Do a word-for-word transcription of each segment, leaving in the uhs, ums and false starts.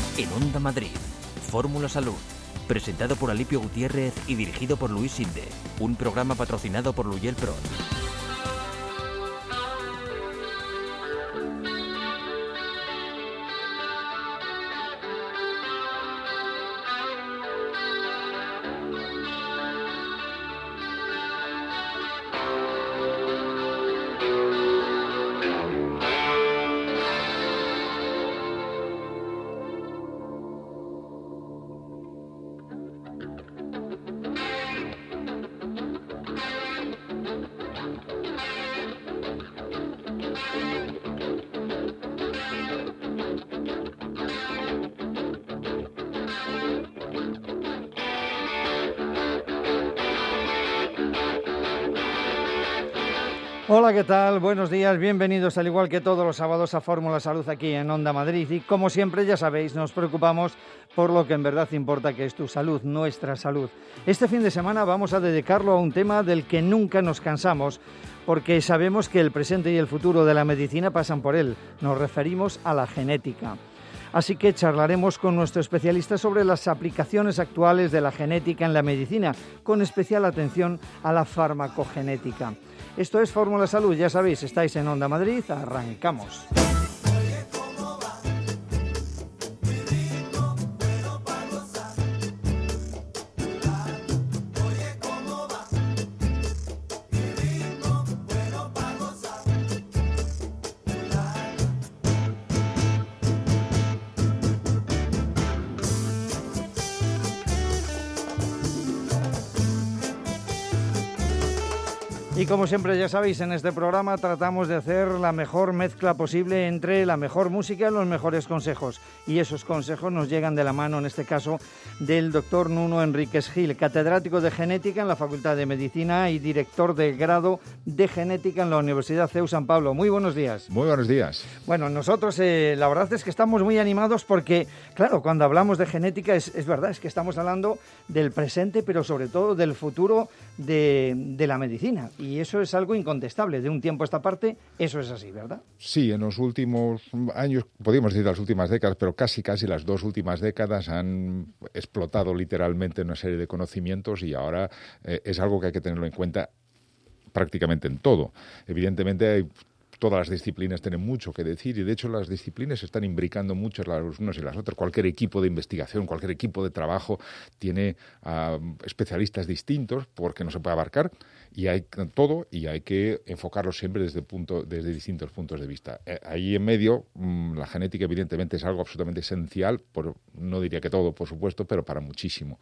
En Onda Madrid, Fórmula Salud, presentado por Alipio Gutiérrez y dirigido por Luis Sinde, un programa patrocinado por Luyel Pro. Hola, ¿qué tal? Buenos días, bienvenidos al igual que todos los sábados a Fórmula Salud aquí en Onda Madrid y como siempre ya sabéis nos preocupamos por lo que en verdad importa, que es tu salud, nuestra salud. Este fin de semana vamos a dedicarlo a un tema del que nunca nos cansamos porque sabemos que el presente y el futuro de la medicina pasan por él. Nos referimos a la genética. Así que charlaremos con nuestro especialista sobre las aplicaciones actuales de la genética en la medicina, con especial atención a la farmacogenética. Esto es Fórmula Salud, ya sabéis, estáis en Onda Madrid, arrancamos. Y como siempre ya sabéis, en este programa tratamos de hacer la mejor mezcla posible entre la mejor música y los mejores consejos. Y esos consejos nos llegan de la mano, en este caso, del doctor Nuno Enríquez Gil, catedrático de Genética en la Facultad de Medicina y director del grado de Genética en la Universidad C E U San Pablo. Muy buenos días. Muy buenos días. Bueno, nosotros eh, la verdad es que estamos muy animados porque, claro, cuando hablamos de genética es, es verdad, es que estamos hablando del presente, pero sobre todo del futuro de, de la medicina. Y eso es algo incontestable. De un tiempo a esta parte, eso es así, ¿verdad? Sí, en los últimos años, podríamos decir las últimas décadas, pero casi casi las dos últimas décadas han explotado literalmente una serie de conocimientos y ahora eh, es algo que hay que tenerlo en cuenta prácticamente en todo. Evidentemente hay... Todas las disciplinas tienen mucho que decir y, de hecho, las disciplinas se están imbricando mucho las unas y las otras. Cualquier equipo de investigación, cualquier equipo de trabajo tiene uh, especialistas distintos porque no se puede abarcar y hay todo y hay que enfocarlo siempre desde, punto, desde distintos puntos de vista. Eh, ahí en medio, mmm, la genética, evidentemente, es algo absolutamente esencial, por, no diría que todo, por supuesto, pero para muchísimo.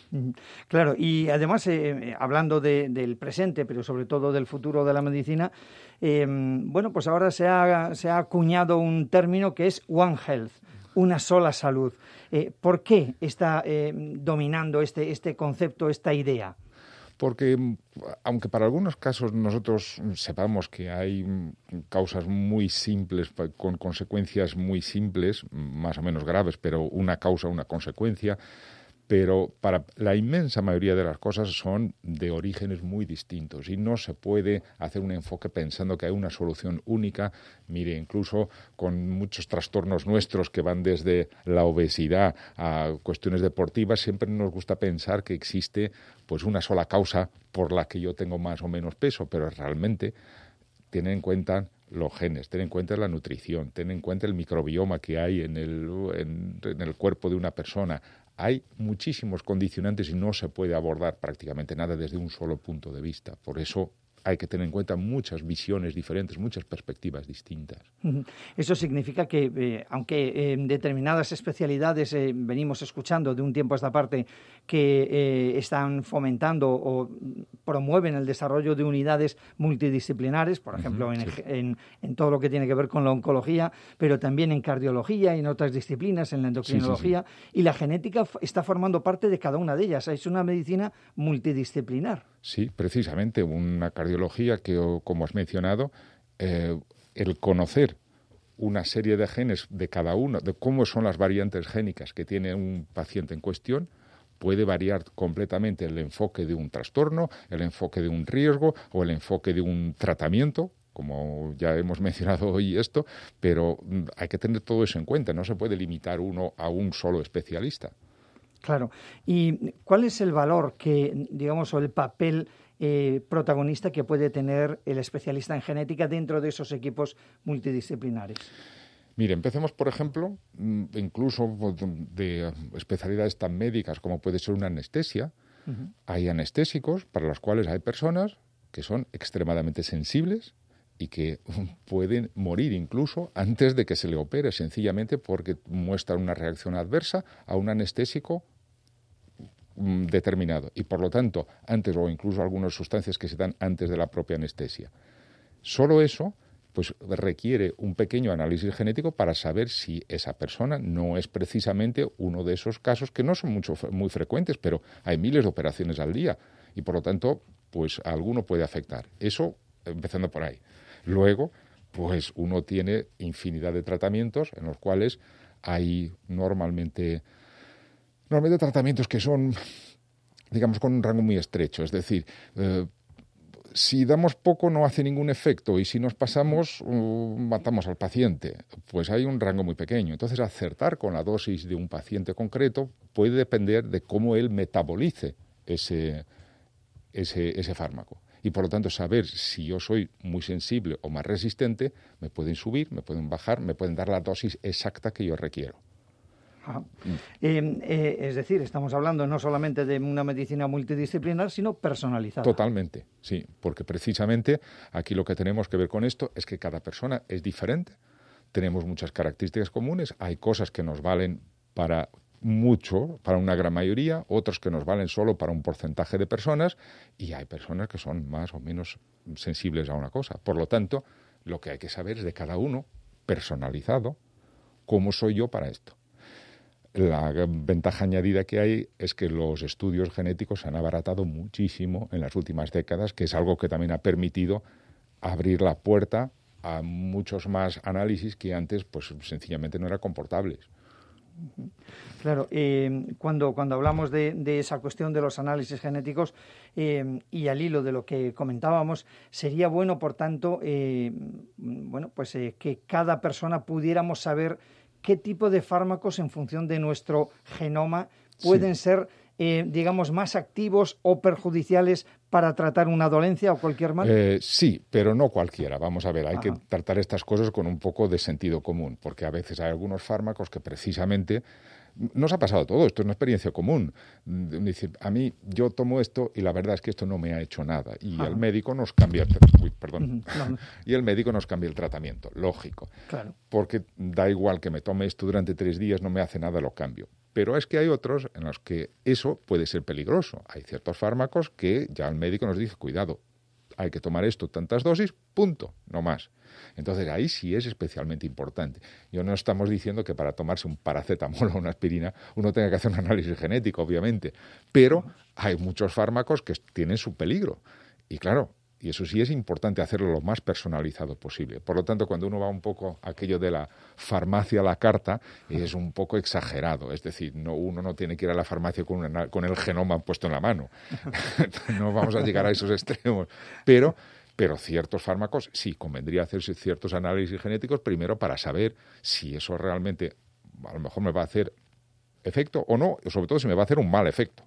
Claro, y además, eh, hablando de, del presente, pero sobre todo del futuro de la medicina, eh, bueno, pues ahora se ha, se ha acuñado un término que es One Health, una sola salud. Eh, ¿Por qué está eh, dominando este, este concepto, esta idea? Porque, aunque para algunos casos nosotros sepamos que hay causas muy simples, con consecuencias muy simples, más o menos graves, pero una causa, una consecuencia, pero para la inmensa mayoría de las cosas son de orígenes muy distintos y no se puede hacer un enfoque pensando que hay una solución única. Mire, incluso con muchos trastornos nuestros que van desde la obesidad a cuestiones deportivas, siempre nos gusta pensar que existe pues una sola causa por la que yo tengo más o menos peso, pero realmente tienen en cuenta los genes, ten en cuenta la nutrición, ten en cuenta el microbioma que hay en el, en, en el cuerpo de una persona. Hay muchísimos condicionantes y no se puede abordar prácticamente nada desde un solo punto de vista. Por eso hay que tener en cuenta muchas visiones diferentes, muchas perspectivas distintas. Eso significa que, eh, aunque en determinadas especialidades eh, venimos escuchando de un tiempo a esta parte que eh, están fomentando o promueven el desarrollo de unidades multidisciplinares, por ejemplo, uh-huh, en, sí. en, en todo lo que tiene que ver con la oncología, pero también en cardiología y en otras disciplinas, en la endocrinología, sí, sí, sí. Y la genética está formando parte de cada una de ellas. Es una medicina multidisciplinar. Sí, precisamente, una cardiología que, como has mencionado, eh, el conocer una serie de genes de cada uno, de cómo son las variantes génicas que tiene un paciente en cuestión, puede variar completamente el enfoque de un trastorno, el enfoque de un riesgo o el enfoque de un tratamiento como ya hemos mencionado hoy esto, pero hay que tener todo eso en cuenta. No se puede limitar uno a un solo especialista. Claro. ¿Y cuál es el valor que, digamos, o el papel eh, protagonista que puede tener el especialista en genética dentro de esos equipos multidisciplinares? Mire, empecemos, por ejemplo, incluso de especialidades tan médicas como puede ser una anestesia. Uh-huh. Hay anestésicos para los cuales hay personas que son extremadamente sensibles y que pueden morir incluso antes de que se le opere, sencillamente porque muestran una reacción adversa a un anestésico determinado. Y por lo tanto, antes o incluso algunas sustancias que se dan antes de la propia anestesia. Solo eso pues requiere un pequeño análisis genético para saber si esa persona no es precisamente uno de esos casos que no son mucho, muy frecuentes, pero hay miles de operaciones al día y por lo tanto, pues a alguno puede afectar. Eso empezando por ahí. Luego, pues uno tiene infinidad de tratamientos en los cuales hay normalmente, normalmente tratamientos que son, digamos, con un rango muy estrecho. Es decir, eh, si damos poco no hace ningún efecto y si nos pasamos uh, matamos al paciente. Pues hay un rango muy pequeño. Entonces, acertar con la dosis de un paciente concreto puede depender de cómo él metabolice ese, ese, ese fármaco. Y por lo tanto, saber si yo soy muy sensible o más resistente, me pueden subir, me pueden bajar, me pueden dar la dosis exacta que yo requiero. Ah. Eh, eh, es decir, estamos hablando no solamente de una medicina multidisciplinar, sino personalizada. Totalmente, sí, porque precisamente aquí lo que tenemos que ver con esto es que cada persona es diferente, tenemos muchas características comunes, hay cosas que nos valen para mucho, para una gran mayoría, otros que nos valen solo para un porcentaje de personas y hay personas que son más o menos sensibles a una cosa. Por lo tanto, lo que hay que saber es de cada uno, personalizado, cómo soy yo para esto. La ventaja añadida que hay es que los estudios genéticos se han abaratado muchísimo en las últimas décadas, que es algo que también ha permitido abrir la puerta a muchos más análisis que antes pues sencillamente no eran comportables. Claro, eh, cuando, cuando hablamos de, de esa cuestión de los análisis genéticos eh, y al hilo de lo que comentábamos, sería bueno, por tanto, eh, bueno, pues eh, que cada persona pudiéramos saber qué tipo de fármacos en función de nuestro genoma pueden sí. ser, eh, digamos, más activos o perjudiciales para tratar una dolencia o cualquier mal. Eh, sí, pero no cualquiera. Vamos a ver, hay Ajá. que tratar estas cosas con un poco de sentido común, porque a veces hay algunos fármacos que precisamente nos ha pasado todo, esto es una experiencia común. Dice, a mí, yo tomo esto y la verdad es que esto no me ha hecho nada. Y Ajá. el médico nos cambia el, uy, perdón. Uh-huh. No, no. y el médico nos cambia el tratamiento, lógico. Claro. Porque da igual que me tome esto durante tres días, no me hace nada, lo cambio. Pero es que hay otros en los que eso puede ser peligroso. Hay ciertos fármacos que ya el médico nos dice, cuidado, hay que tomar esto tantas dosis, punto, no más. Entonces ahí sí es especialmente importante. Yo no estamos diciendo que para tomarse un paracetamol o una aspirina uno tenga que hacer un análisis genético, obviamente, pero hay muchos fármacos que tienen su peligro. Y claro, y eso sí es importante hacerlo lo más personalizado posible. Por lo tanto, cuando uno va un poco a aquello de la farmacia a la carta, es un poco exagerado. Es decir, no, uno no tiene que ir a la farmacia con, una, con el genoma puesto en la mano. No vamos a llegar a esos extremos. Pero, pero ciertos fármacos sí convendría hacerse ciertos análisis genéticos primero para saber si eso realmente a lo mejor me va a hacer efecto o no, sobre todo si me va a hacer un mal efecto.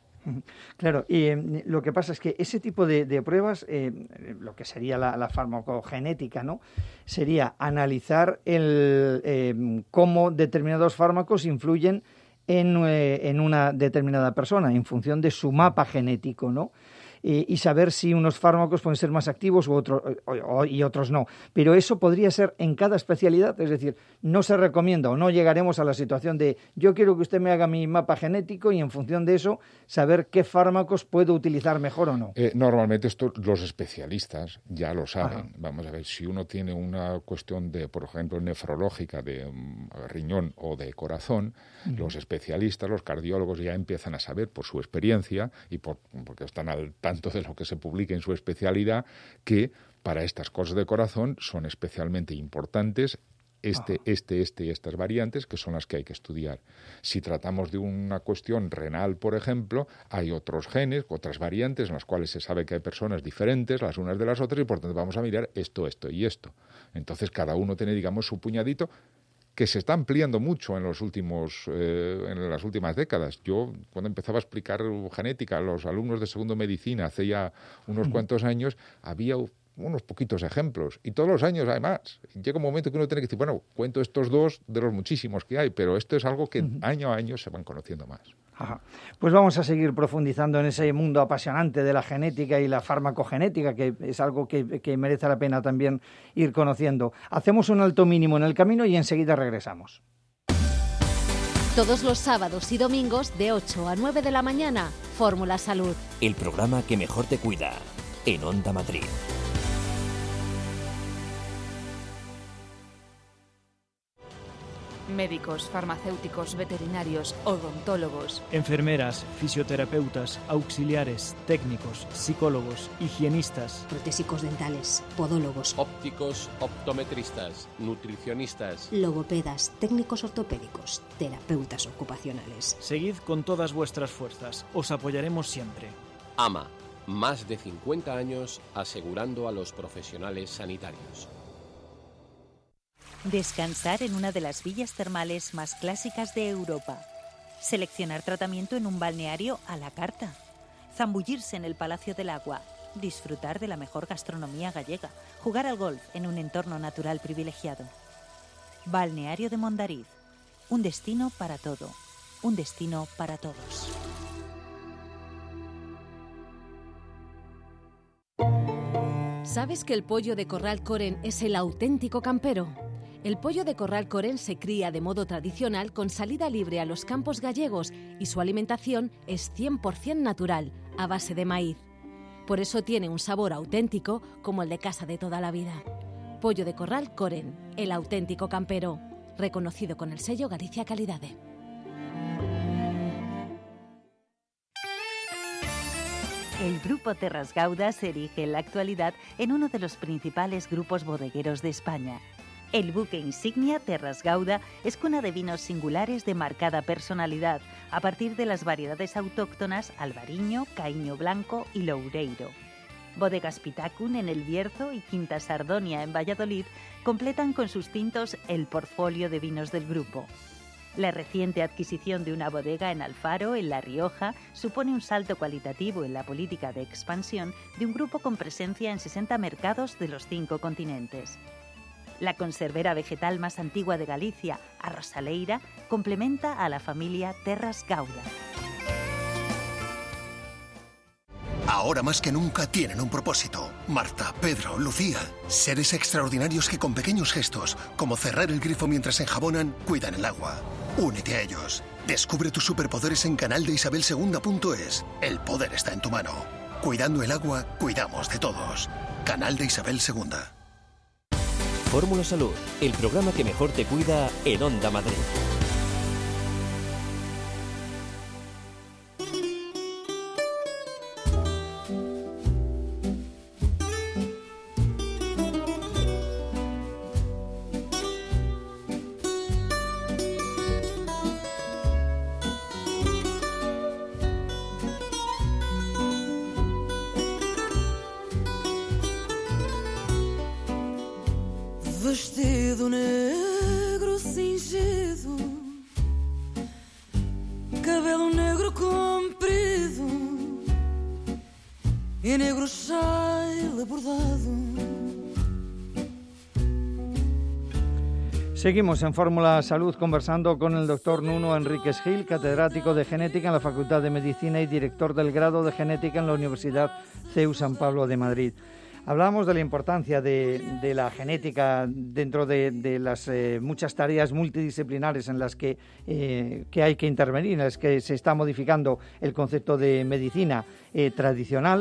Claro, y eh, lo que pasa es que ese tipo de, de pruebas, eh, lo que sería la, la farmacogenética, ¿no? Sería analizar el, eh, cómo determinados fármacos influyen en, eh, en una determinada persona en función de su mapa genético, ¿no? Eh, y saber si unos fármacos pueden ser más activos u otro, o, o, y otros no. Pero eso podría ser en cada especialidad, es decir, no se recomienda o no llegaremos a la situación de yo quiero que usted me haga mi mapa genético y en función de eso saber qué fármacos puedo utilizar mejor o no. Eh, normalmente esto los especialistas ya lo saben. Ajá. Vamos a ver, si uno tiene una cuestión de, por ejemplo, nefrológica, de um, riñón o de corazón, uh-huh. los especialistas, los cardiólogos ya empiezan a saber por su experiencia y por, porque están al tanto de lo que se publica en su especialidad, que para estas cosas de corazón son especialmente importantes este, Ajá. este, este y estas variantes, que son las que hay que estudiar. Si tratamos de una cuestión renal, por ejemplo, hay otros genes, otras variantes en las cuales se sabe que hay personas diferentes las unas de las otras y por tanto vamos a mirar esto, esto y esto. Entonces cada uno tiene, digamos, su puñadito, que se está ampliando mucho en los últimos eh, en las últimas décadas. Yo, cuando empezaba a explicar genética a los alumnos de segundo medicina hace ya unos cuantos años, había unos poquitos ejemplos, y todos los años hay más. Llega un momento que uno tiene que decir, bueno, cuento estos dos de los muchísimos que hay, pero esto es algo que uh-huh. año a año se van conociendo más. Ajá. Pues vamos a seguir profundizando en ese mundo apasionante de la genética y la farmacogenética, que es algo que, que merece la pena también ir conociendo. Hacemos un alto mínimo en el camino y enseguida regresamos. Todos los sábados y domingos de ocho a nueve de la mañana, Fórmula Salud. El programa que mejor te cuida, en Onda Madrid. Médicos, farmacéuticos, veterinarios, odontólogos, enfermeras, fisioterapeutas, auxiliares, técnicos, psicólogos, higienistas, protésicos dentales, podólogos, ópticos, optometristas, nutricionistas, logopedas, técnicos ortopédicos, terapeutas ocupacionales. Seguid con todas vuestras fuerzas, os apoyaremos siempre. A M A, más de cincuenta años asegurando a los profesionales sanitarios. Descansar en una de las villas termales más clásicas de Europa. Seleccionar tratamiento en un balneario a la carta. Zambullirse en el Palacio del Agua. Disfrutar de la mejor gastronomía gallega. Jugar al golf en un entorno natural privilegiado. Balneario de Mondariz. Un destino para todo. Un destino para todos. ¿Sabes que el pollo de Corral Coren es el auténtico campero? El pollo de Corral Coren se cría de modo tradicional con salida libre a los campos gallegos y su alimentación es cien por ciento natural, a base de maíz. Por eso tiene un sabor auténtico como el de casa de toda la vida. Pollo de Corral Coren, el auténtico campero, reconocido con el sello Galicia Calidade. El Grupo Terras Gauda se erige en la actualidad en uno de los principales grupos bodegueros de España. El buque insignia Terras Gauda es cuna de vinos singulares de marcada personalidad, a partir de las variedades autóctonas Albariño, Caíño Blanco y Loureiro. Bodegas Pitacun en El Bierzo y Quinta Sardonia en Valladolid completan con sus tintos el portfolio de vinos del grupo. La reciente adquisición de una bodega en Alfaro, en La Rioja, supone un salto cualitativo en la política de expansión de un grupo con presencia en sesenta mercados de los cinco continentes. La conservera vegetal más antigua de Galicia, a Rosaleira, complementa a la familia Terras Gauda. Ahora más que nunca tienen un propósito. Marta, Pedro, Lucía. Seres extraordinarios que con pequeños gestos, como cerrar el grifo mientras enjabonan, cuidan el agua. Únete a ellos. Descubre tus superpoderes en canal de isabel segunda punto es. El poder está en tu mano. Cuidando el agua, cuidamos de todos. Canal de Isabel segunda. Fórmula Salud, el programa que mejor te cuida en Onda Madrid. Vestido negro cingido, cabelo negro comprido e negro chale bordado. Seguimos en Fórmula Salud conversando con el doctor Nuno Enríquez Gil, catedrático de Genética en la Facultad de Medicina y director del grado de Genética en la Universidad C E U San Pablo de Madrid. Hablábamos de la importancia de, de la genética dentro de, de las eh, muchas tareas multidisciplinares en las que, eh, que hay que intervenir, en las que se está modificando el concepto de medicina eh, tradicional.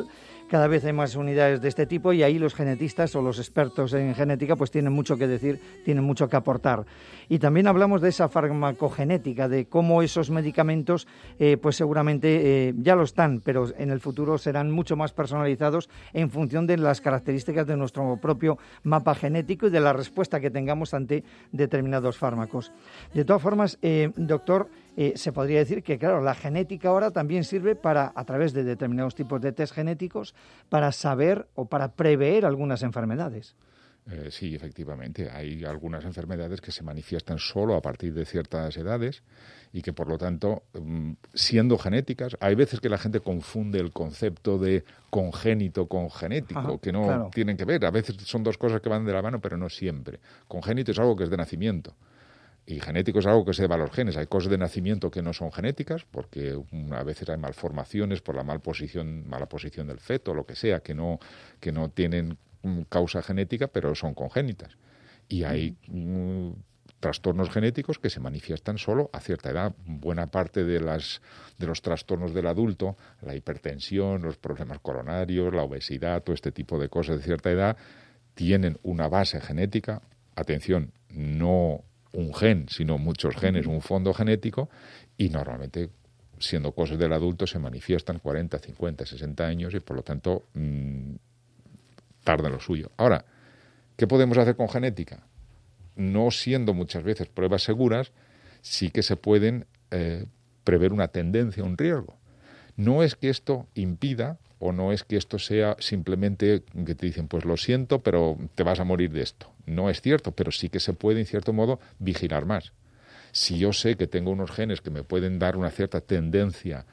cada vez hay más unidades de este tipo y ahí los genetistas o los expertos en genética pues tienen mucho que decir, tienen mucho que aportar. Y también hablamos de esa farmacogenética, de cómo esos medicamentos eh, pues seguramente eh, ya lo están, pero en el futuro serán mucho más personalizados en función de las características de nuestro propio mapa genético y de la respuesta que tengamos ante determinados fármacos. De todas formas, eh, doctor, eh, se podría decir que, claro, la genética ahora también sirve para, a través de determinados tipos de test genéticos, para saber o para prever algunas enfermedades. Eh, sí, efectivamente. Hay algunas enfermedades que se manifiestan solo a partir de ciertas edades y que, por lo tanto, siendo genéticas, hay veces que la gente confunde el concepto de congénito con genético, Ajá, que no claro. tienen que ver. A veces son dos cosas que van de la mano, pero no siempre. Congénito es algo que es de nacimiento. Y genético es algo que se debe a los genes. Hay cosas de nacimiento que no son genéticas, porque a veces hay malformaciones por la mal posición, mala posición del feto, lo que sea, que no, que no tienen causa genética, pero son congénitas. Y hay mm, trastornos genéticos que se manifiestan solo a cierta edad. Buena parte de, las, de los trastornos del adulto, la hipertensión, los problemas coronarios, la obesidad, todo este tipo de cosas de cierta edad, tienen una base genética. Atención, no un gen, sino muchos genes, un fondo genético, y normalmente, siendo cosas del adulto, se manifiestan cuarenta, cincuenta, sesenta años y, por lo tanto, mmm, tarda en lo suyo. Ahora, ¿qué podemos hacer con genética? No siendo muchas veces pruebas seguras, sí que se pueden eh, prever una tendencia, un riesgo. No es que esto impida o no es que esto sea simplemente que te dicen, pues lo siento, pero te vas a morir de esto. No es cierto, pero sí que se puede, en cierto modo, vigilar más. Si yo sé que tengo unos genes que me pueden dar una cierta tendencia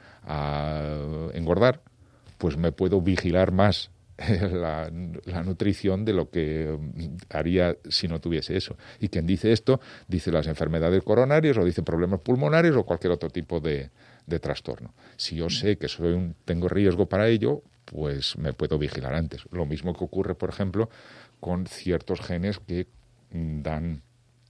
a engordar, pues me puedo vigilar más La, la nutrición de lo que haría si no tuviese eso. Y quien dice esto, dice las enfermedades coronarias o dice problemas pulmonares o cualquier otro tipo de, de trastorno. Si yo sé que soy un, tengo riesgo para ello, pues me puedo vigilar antes. Lo mismo que ocurre, por ejemplo, con ciertos genes que dan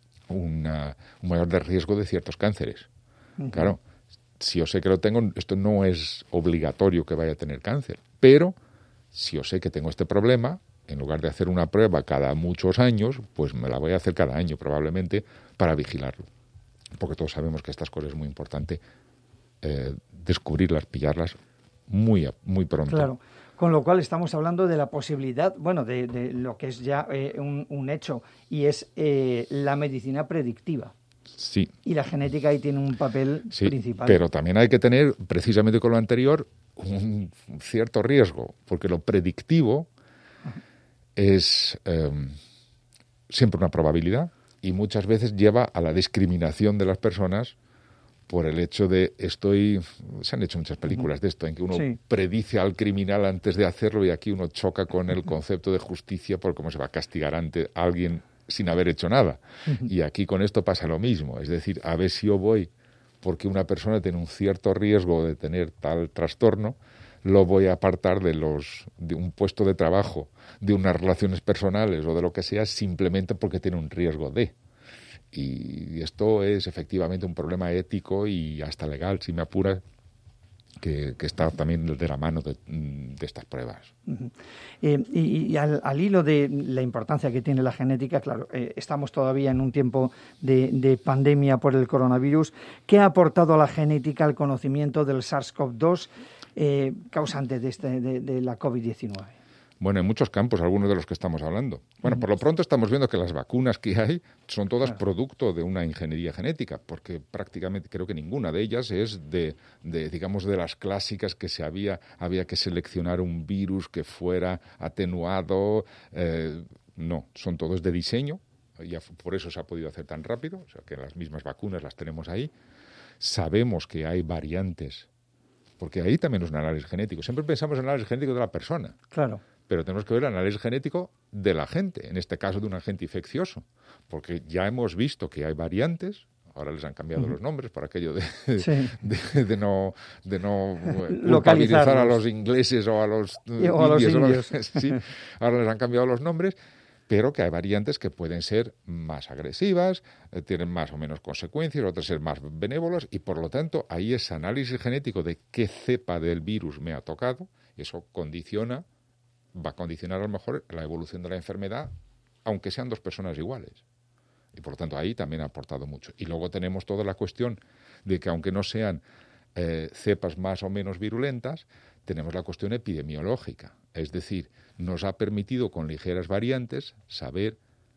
una, un mayor de riesgo de ciertos cánceres. Uh-huh. Claro, si yo sé que lo tengo, esto no es obligatorio que vaya a tener cáncer, pero si yo sé que tengo este problema, en lugar de hacer una prueba cada muchos años, pues me la voy a hacer cada año probablemente para vigilarlo. Porque todos sabemos que estas cosas es muy importante eh, descubrirlas, pillarlas muy, muy pronto. Claro, con lo cual estamos hablando de la posibilidad, bueno, de, de lo que es ya eh, un, un hecho, y es eh, la medicina predictiva. Sí. Y la genética ahí tiene un papel sí, principal. Pero también hay que tener, precisamente con lo anterior, un cierto riesgo, porque lo predictivo es eh, siempre una probabilidad y muchas veces lleva a la discriminación de las personas por el hecho de estoy... Se han hecho muchas películas uh-huh. de esto, en que uno sí. predice al criminal antes de hacerlo y aquí uno choca con el concepto de justicia por cómo se va a castigar ante a alguien sin haber hecho nada. Uh-huh. Y aquí con esto pasa lo mismo, es decir, a ver si yo voy porque una persona tiene un cierto riesgo de tener tal trastorno, lo voy a apartar de los de un puesto de trabajo, de unas relaciones personales o de lo que sea, simplemente porque tiene un riesgo de. Y esto es efectivamente un problema ético y hasta legal, si me apuras, que, que está también de la mano de, de estas pruebas. Uh-huh. Eh, y y al, al hilo de la importancia que tiene la genética, claro, eh, estamos todavía en un tiempo de, de pandemia por el coronavirus. ¿Qué ha aportado la genética al conocimiento del SARS-CoV dos eh, causante de, este, de, de la COVID diecinueve? Bueno, en muchos campos, algunos de los que estamos hablando. Bueno, por lo pronto estamos viendo que las vacunas que hay son todas claro. producto de una ingeniería genética, porque prácticamente creo que ninguna de ellas es de, de digamos, de las clásicas que se había, había que seleccionar un virus que fuera atenuado. Eh, no, son todos de diseño, y por eso se ha podido hacer tan rápido, o sea que las mismas vacunas las tenemos ahí. Sabemos que hay variantes, porque ahí también es un análisis genético. Siempre pensamos en el análisis genético de la persona. Claro. Pero tenemos que ver el análisis genético de la gente, en este caso de un agente infeccioso, porque ya hemos visto que hay variantes, ahora les han cambiado uh-huh. los nombres por aquello de, sí. de, de no, de no culpabilizar a los ingleses o a los, y, o a los indios. Los, sí, ahora les han cambiado los nombres, pero que hay variantes que pueden ser más agresivas, eh, tienen más o menos consecuencias, otras ser más benévolas, y por lo tanto ahí ese análisis genético de qué cepa del virus me ha tocado, eso condiciona va a condicionar a lo mejor la evolución de la enfermedad, aunque sean dos personas iguales. Y por lo tanto ahí también ha aportado mucho. Y luego tenemos toda la cuestión de que aunque no sean eh, cepas más o menos virulentas, tenemos la cuestión epidemiológica. Es decir, nos ha permitido con ligeras variantes saber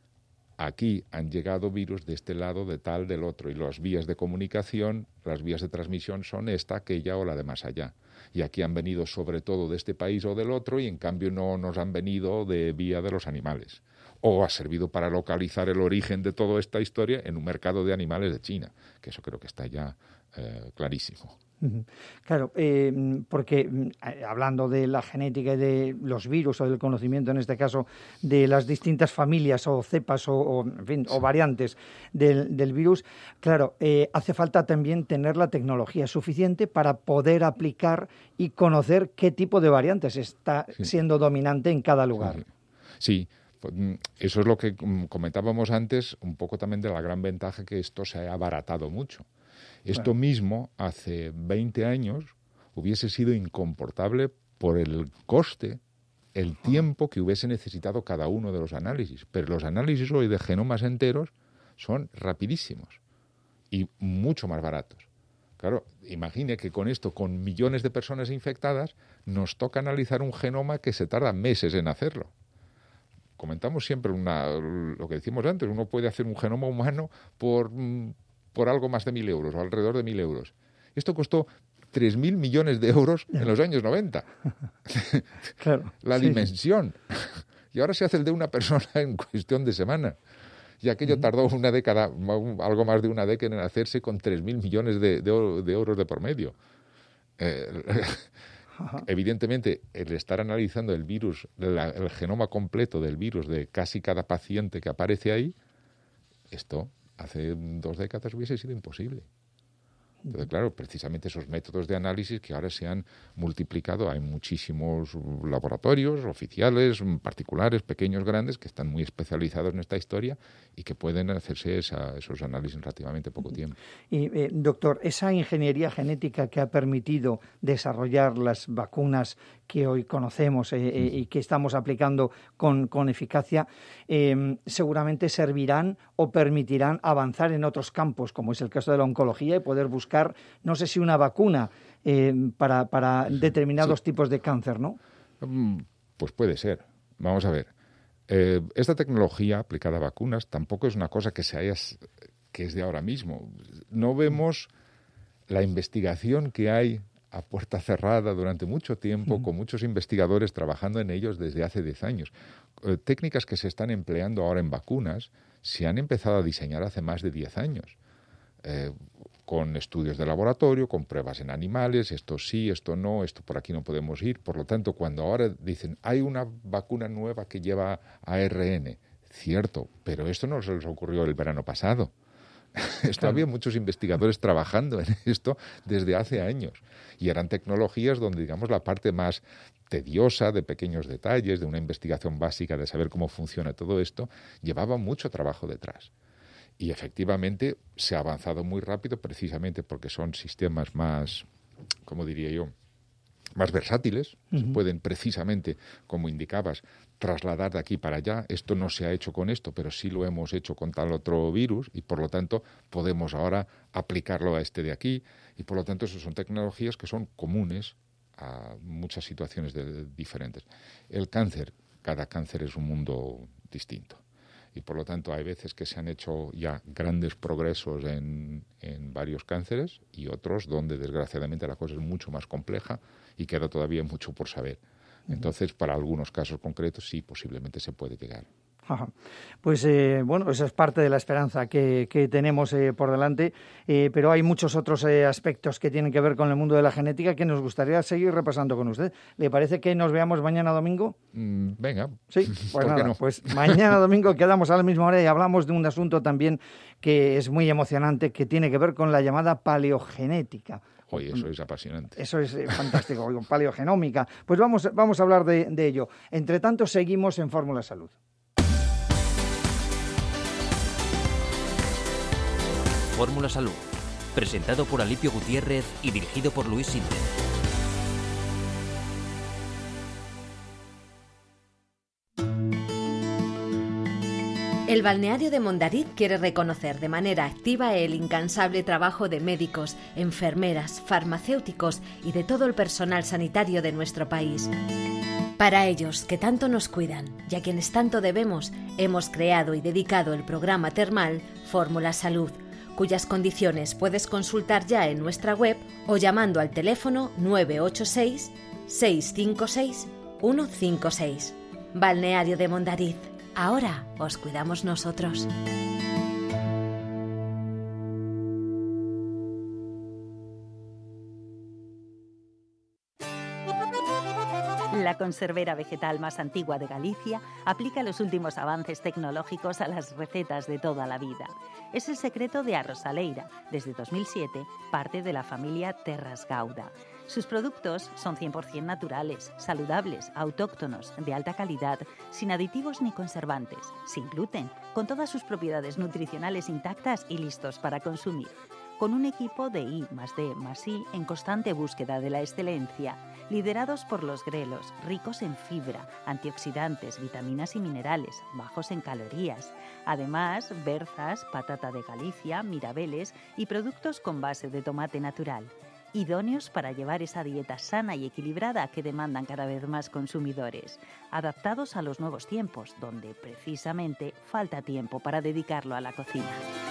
aquí han llegado virus de este lado, de tal, del otro, y las vías de comunicación, las vías de transmisión son esta, aquella o la de más allá. Y aquí han venido sobre todo de este país o del otro, y en cambio no nos han venido de vía de los animales. O ha servido para localizar el origen de toda esta historia en un mercado de animales de China, que eso creo que está ya eh, clarísimo. Claro, eh, porque eh, hablando de la genética y de los virus o del conocimiento, en este caso, de las distintas familias o cepas o, o, en fin, sí. o variantes del, del virus, claro, eh, hace falta también tener la tecnología suficiente para poder aplicar y conocer qué tipo de variantes está sí. siendo dominante en cada lugar. Sí. sí. Eso es lo que comentábamos antes, un poco también de la gran ventaja que esto se ha abaratado mucho. Esto bueno. mismo, hace veinte años, hubiese sido incomportable por el coste, el tiempo que hubiese necesitado cada uno de los análisis. Pero los análisis hoy de genomas enteros son rapidísimos y mucho más baratos. Claro, imagine que con esto, con millones de personas infectadas, nos toca analizar un genoma que se tarda meses en hacerlo. Comentamos siempre una, lo que decimos antes, uno puede hacer un genoma humano por, por algo más de mil euros o alrededor de mil euros. Esto costó tres mil millones de euros en los años noventa. Claro, la sí. dimensión. Y ahora se hace el de una persona en cuestión de semana. Y aquello uh-huh. tardó una década, algo más de una década en hacerse con tres mil millones de, de, de euros de por medio. Eh, Ajá. Evidentemente, el estar analizando el virus, la, el genoma completo del virus de casi cada paciente que aparece ahí, esto hace dos décadas hubiese sido imposible. Entonces, claro, precisamente esos métodos de análisis que ahora se han multiplicado, hay muchísimos laboratorios oficiales, particulares, pequeños, grandes, que están muy especializados en esta historia y que pueden hacerse esa, esos análisis en relativamente poco tiempo. Y, eh, doctor, esa ingeniería genética que ha permitido desarrollar las vacunas que hoy conocemos eh, eh, y que estamos aplicando con, con eficacia, eh, seguramente servirán o permitirán avanzar en otros campos, como es el caso de la oncología, y poder buscar no sé si una vacuna eh, para, para determinados sí. tipos de cáncer, ¿no? Pues puede ser. Vamos a ver. Eh, esta tecnología aplicada a vacunas tampoco es una cosa que se haya, que es de ahora mismo. No vemos la investigación que hay a puerta cerrada durante mucho tiempo, uh-huh. con muchos investigadores trabajando en ellos desde hace diez años. Eh, técnicas que se están empleando ahora en vacunas se han empezado a diseñar hace más de diez años. Eh, con estudios de laboratorio, con pruebas en animales, esto sí, esto no, esto por aquí no podemos ir. Por lo tanto, cuando ahora dicen, hay una vacuna nueva que lleva A R N, cierto, pero esto no se les ocurrió el verano pasado. Esto claro. Había muchos investigadores trabajando en esto desde hace años. Y eran tecnologías donde, digamos, la parte más tediosa, de pequeños detalles, de una investigación básica de saber cómo funciona todo esto, llevaba mucho trabajo detrás. Y efectivamente se ha avanzado muy rápido precisamente porque son sistemas más, ¿cómo diría yo?, más versátiles. Uh-huh. Se pueden precisamente, como indicabas, trasladar de aquí para allá. Esto no se ha hecho con esto, pero sí lo hemos hecho con tal otro virus y por lo tanto podemos ahora aplicarlo a este de aquí. Y por lo tanto, eso son tecnologías que son comunes a muchas situaciones de, diferentes. El cáncer, cada cáncer es un mundo distinto. Y por lo tanto hay veces que se han hecho ya grandes progresos en, en varios cánceres y otros donde desgraciadamente la cosa es mucho más compleja y queda todavía mucho por saber. Entonces, para algunos casos concretos sí, posiblemente se puede llegar. Ajá. Pues eh, bueno, esa es parte de la esperanza que, que tenemos eh, por delante, eh, pero hay muchos otros eh, aspectos que tienen que ver con el mundo de la genética que nos gustaría seguir repasando con usted. ¿Le parece que nos veamos mañana domingo? Mm, venga. Sí, pues nada, no? Pues mañana domingo quedamos a la misma hora y hablamos de un asunto también que es muy emocionante, que tiene que ver con la llamada paleogenética. Oye, eso es apasionante. Eso es eh, fantástico, paleogenómica. Pues vamos, vamos a hablar de, de ello. Entre tanto, seguimos en Fórmula Salud. Fórmula Salud, presentado por Alipio Gutiérrez y dirigido por Luis Sinde. El balneario de Mondariz quiere reconocer de manera activa el incansable trabajo de médicos, enfermeras, farmacéuticos y de todo el personal sanitario de nuestro país. Para ellos, que tanto nos cuidan y a quienes tanto debemos, hemos creado y dedicado el programa termal Fórmula Salud, cuyas condiciones puedes consultar ya en nuestra web o llamando al teléfono nueve ocho seis, seis cinco seis, uno cinco seis. Balneario de Mondariz. Ahora os cuidamos nosotros. La conservera vegetal más antigua de Galicia aplica los últimos avances tecnológicos a las recetas de toda la vida. Es el secreto de Arrosaleira, desde dos mil siete, parte de la familia Terras Gauda. Sus productos son cien por ciento naturales, saludables, autóctonos, de alta calidad, sin aditivos ni conservantes, sin gluten, con todas sus propiedades nutricionales intactas y listos para consumir. Con un equipo de I más D más I en constante búsqueda de la excelencia, liderados por los grelos, ricos en fibra, antioxidantes, vitaminas y minerales, bajos en calorías. Además, berzas, patata de Galicia, mirabeles y productos con base de tomate natural. Idóneos para llevar esa dieta sana y equilibrada que demandan cada vez más consumidores, adaptados a los nuevos tiempos, donde precisamente falta tiempo para dedicarlo a la cocina.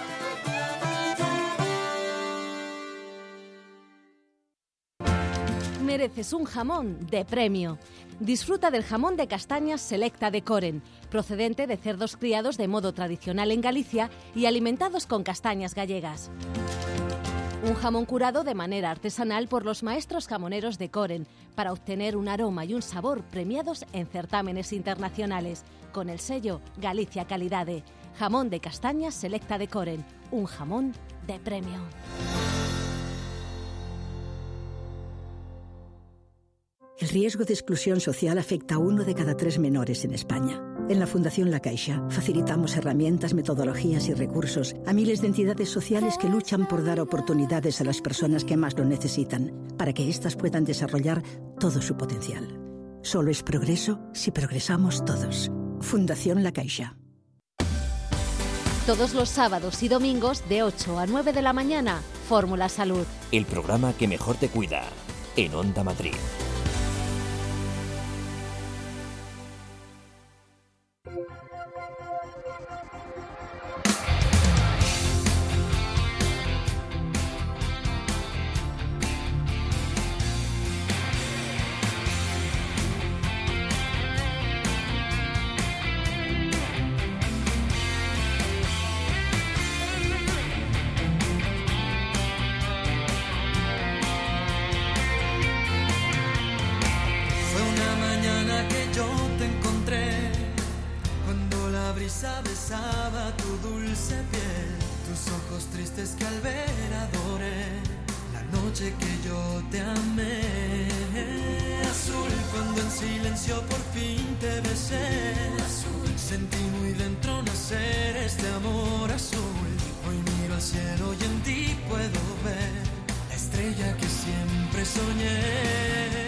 Mereces un jamón de premio. Disfruta del jamón de castañas Selecta de Coren, procedente de cerdos criados de modo tradicional en Galicia y alimentados con castañas gallegas. Un jamón curado de manera artesanal por los maestros jamoneros de Coren para obtener un aroma y un sabor premiados en certámenes internacionales con el sello Galicia Calidade. Jamón de castañas Selecta de Coren, un jamón de premio. El riesgo de exclusión social afecta a uno de cada tres menores en España. En la Fundación La Caixa facilitamos herramientas, metodologías y recursos a miles de entidades sociales que luchan por dar oportunidades a las personas que más lo necesitan, para que éstas puedan desarrollar todo su potencial. Solo es progreso si progresamos todos. Fundación La Caixa. Todos los sábados y domingos de ocho a nueve de la mañana, Fórmula Salud. El programa que mejor te cuida, en Onda Madrid. Besaba tu dulce piel, tus ojos tristes que al ver adoré, la noche que yo te amé. Azul, cuando en silencio por fin te besé, azul, sentí muy dentro nacer este amor azul. Hoy miro al cielo y en ti puedo ver la estrella que siempre soñé.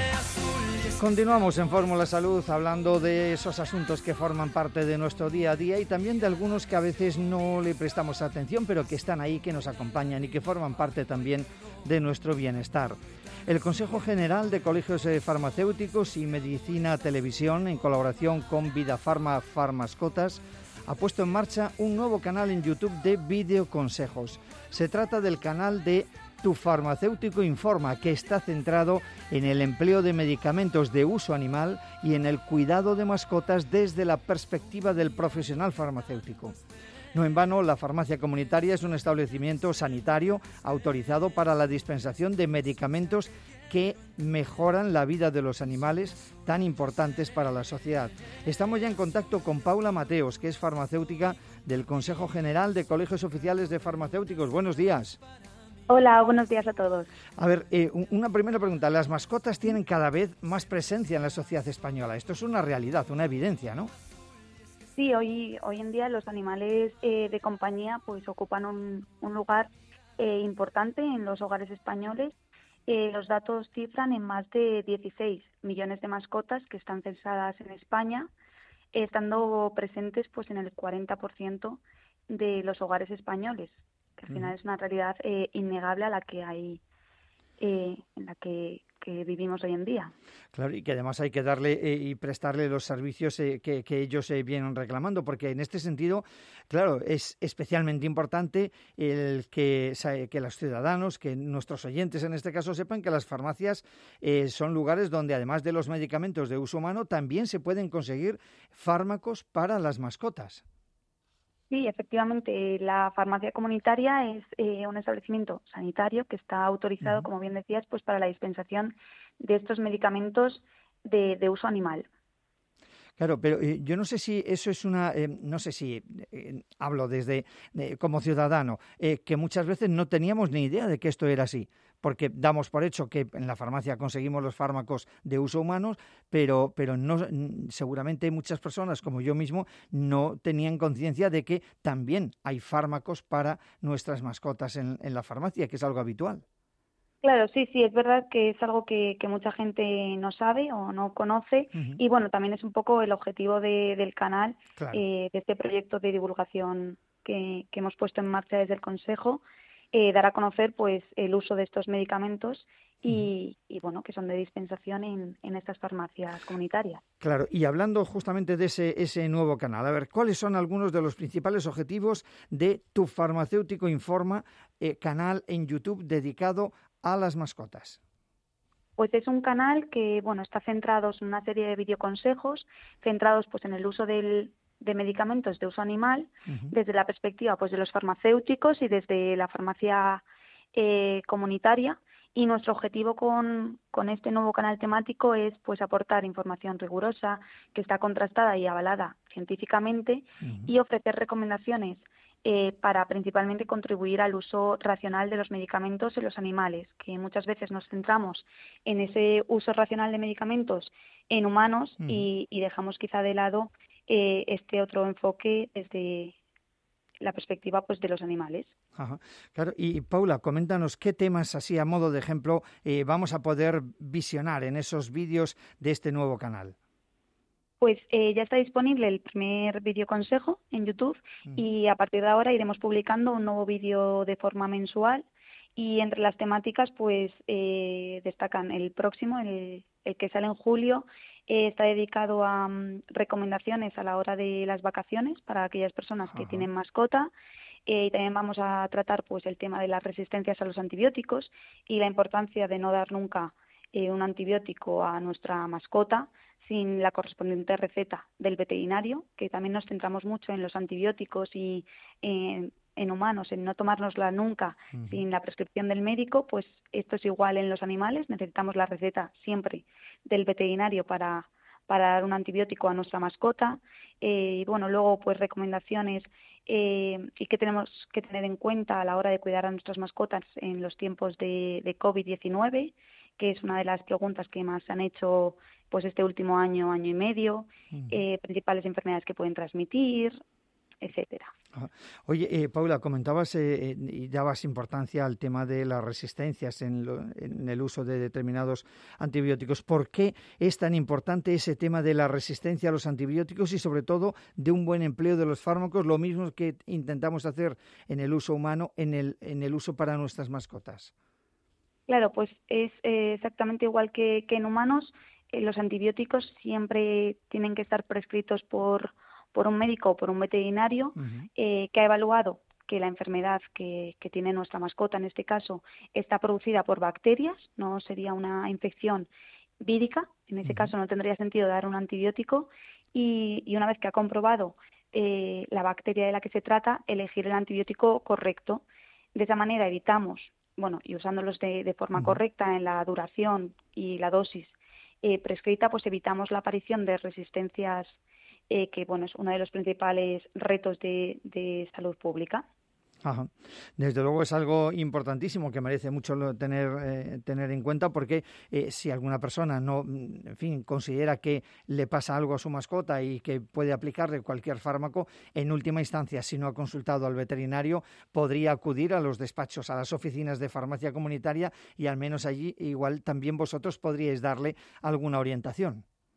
Continuamos en Fórmula Salud hablando de esos asuntos que forman parte de nuestro día a día y también de algunos que a veces no le prestamos atención, pero que están ahí, que nos acompañan y que forman parte también de nuestro bienestar. El Consejo General de Colegios Farmacéuticos y Medicina Televisión, en colaboración con Vidafarma Farmascotas, ha puesto en marcha un nuevo canal en YouTube de videoconsejos. Se trata del canal de Tu Farmacéutico Informa, que está centrado en el empleo de medicamentos de uso animal y en el cuidado de mascotas desde la perspectiva del profesional farmacéutico. No en vano, la farmacia comunitaria es un establecimiento sanitario autorizado para la dispensación de medicamentos que mejoran la vida de los animales tan importantes para la sociedad. Estamos ya en contacto con Paula Mateos, que es farmacéutica del Consejo General de Colegios Oficiales de Farmacéuticos. Buenos días. Hola, buenos días a todos. A ver, eh, una primera pregunta. Las mascotas tienen cada vez más presencia en la sociedad española. Esto es una realidad, una evidencia, ¿no? Sí, hoy, hoy en día los animales eh, de compañía pues ocupan un, un lugar eh, importante en los hogares españoles. Eh, los datos cifran en más de dieciséis millones de mascotas que están censadas en España. estando presentes pues en el cuarenta por ciento de los hogares españoles, que al final uh-huh. es una realidad eh, innegable a la que hay, eh, en la que, que vivimos hoy en día. Claro, y que además hay que darle eh, y prestarle los servicios eh, que, que ellos eh, vienen reclamando, porque en este sentido, claro, es especialmente importante el que, que los ciudadanos, que nuestros oyentes en este caso sepan que las farmacias eh, son lugares donde además de los medicamentos de uso humano también se pueden conseguir fármacos para las mascotas. Sí, efectivamente, la farmacia comunitaria es eh, un establecimiento sanitario que está autorizado, uh-huh. como bien decías, pues para la dispensación de estos medicamentos de, de uso animal. Claro, pero eh, yo no sé si eso es una, eh, no sé si eh, hablo desde eh, como ciudadano, eh, que muchas veces no teníamos ni idea de que esto era así, porque damos por hecho que en la farmacia conseguimos los fármacos de uso humano, pero, pero no, seguramente muchas personas, como yo mismo, no tenían conciencia de que también hay fármacos para nuestras mascotas en, en la farmacia, que es algo habitual. Claro, sí, sí, es verdad que es algo que, que mucha gente no sabe o no conoce uh-huh. y bueno, también es un poco el objetivo de, del canal, claro. eh, de este proyecto de divulgación que, que hemos puesto en marcha desde el Consejo, eh, dar a conocer pues el uso de estos medicamentos y, uh-huh. y bueno, que son de dispensación en, en estas farmacias comunitarias. Claro, y hablando justamente de ese, ese nuevo canal, a ver, ¿cuáles son algunos de los principales objetivos de Tu Farmacéutico Informa, eh, canal en YouTube dedicado a las mascotas? Pues es un canal que, bueno, está centrado en una serie de videoconsejos centrados pues en el uso del, de medicamentos de uso animal, uh-huh. desde la perspectiva pues de los farmacéuticos y desde la farmacia eh, comunitaria. Y nuestro objetivo con, con este nuevo canal temático es pues aportar información rigurosa, que está contrastada y avalada científicamente, uh-huh. y ofrecer recomendaciones Eh, para principalmente contribuir al uso racional de los medicamentos en los animales, que muchas veces nos centramos en ese uso racional de medicamentos en humanos mm. y, y dejamos quizá de lado eh, este otro enfoque desde la perspectiva pues de los animales. Ajá. Claro, y Paula, coméntanos qué temas, así a modo de ejemplo, eh, vamos a poder visionar en esos vídeos de este nuevo canal. Pues eh, ya está disponible el primer videoconsejo en YouTube mm. y a partir de ahora iremos publicando un nuevo vídeo de forma mensual y entre las temáticas pues eh, destacan el próximo, el, el que sale en julio, eh, está dedicado a um, recomendaciones a la hora de las vacaciones para aquellas personas que Ajá. tienen mascota. Eh, y también vamos a tratar pues el tema de las resistencias a los antibióticos y la importancia de no dar nunca eh, un antibiótico a nuestra mascota sin la correspondiente receta del veterinario, que también nos centramos mucho en los antibióticos y en, en humanos, en no tomárnosla nunca uh-huh. sin la prescripción del médico, pues esto es igual en los animales, necesitamos la receta siempre del veterinario para, para dar un antibiótico a nuestra mascota. Eh, y bueno, luego pues recomendaciones eh, y qué tenemos que tener en cuenta a la hora de cuidar a nuestras mascotas en los tiempos de, de covid diecinueve, que es una de las preguntas que más se han hecho pues este último año, año y medio, uh-huh. eh, principales enfermedades que pueden transmitir, etcétera. Oye, eh, Paula, comentabas eh, y dabas importancia al tema de las resistencias en, lo, en el uso de determinados antibióticos. ¿Por qué es tan importante ese tema de la resistencia a los antibióticos y sobre todo de un buen empleo de los fármacos, lo mismo que intentamos hacer en el uso humano, en el, en el uso para nuestras mascotas? Claro, pues es eh, exactamente igual que, que en humanos. Eh, los antibióticos siempre tienen que estar prescritos por, por un médico o por un veterinario uh-huh. eh, que ha evaluado que la enfermedad que, que tiene nuestra mascota, en este caso, está producida por bacterias, no sería una infección vírica, en ese uh-huh. caso no tendría sentido dar un antibiótico, y, y una vez que ha comprobado eh, la bacteria de la que se trata, elegir el antibiótico correcto. De esa manera evitamos, bueno, y usándolos de, de forma uh-huh. correcta en la duración y la dosis eh, prescrita, pues evitamos la aparición de resistencias, eh, que bueno, es uno de los principales retos de, de salud pública. Ajá. Desde luego es algo importantísimo que merece mucho tener eh, tener en cuenta, porque eh, si alguna persona no, en fin, considera que le pasa algo a su mascota y que puede aplicarle cualquier fármaco, en última instancia, si no ha consultado al veterinario, podría acudir a los despachos, a las oficinas de farmacia comunitaria, y al menos allí igual también vosotros podríais darle alguna orientación.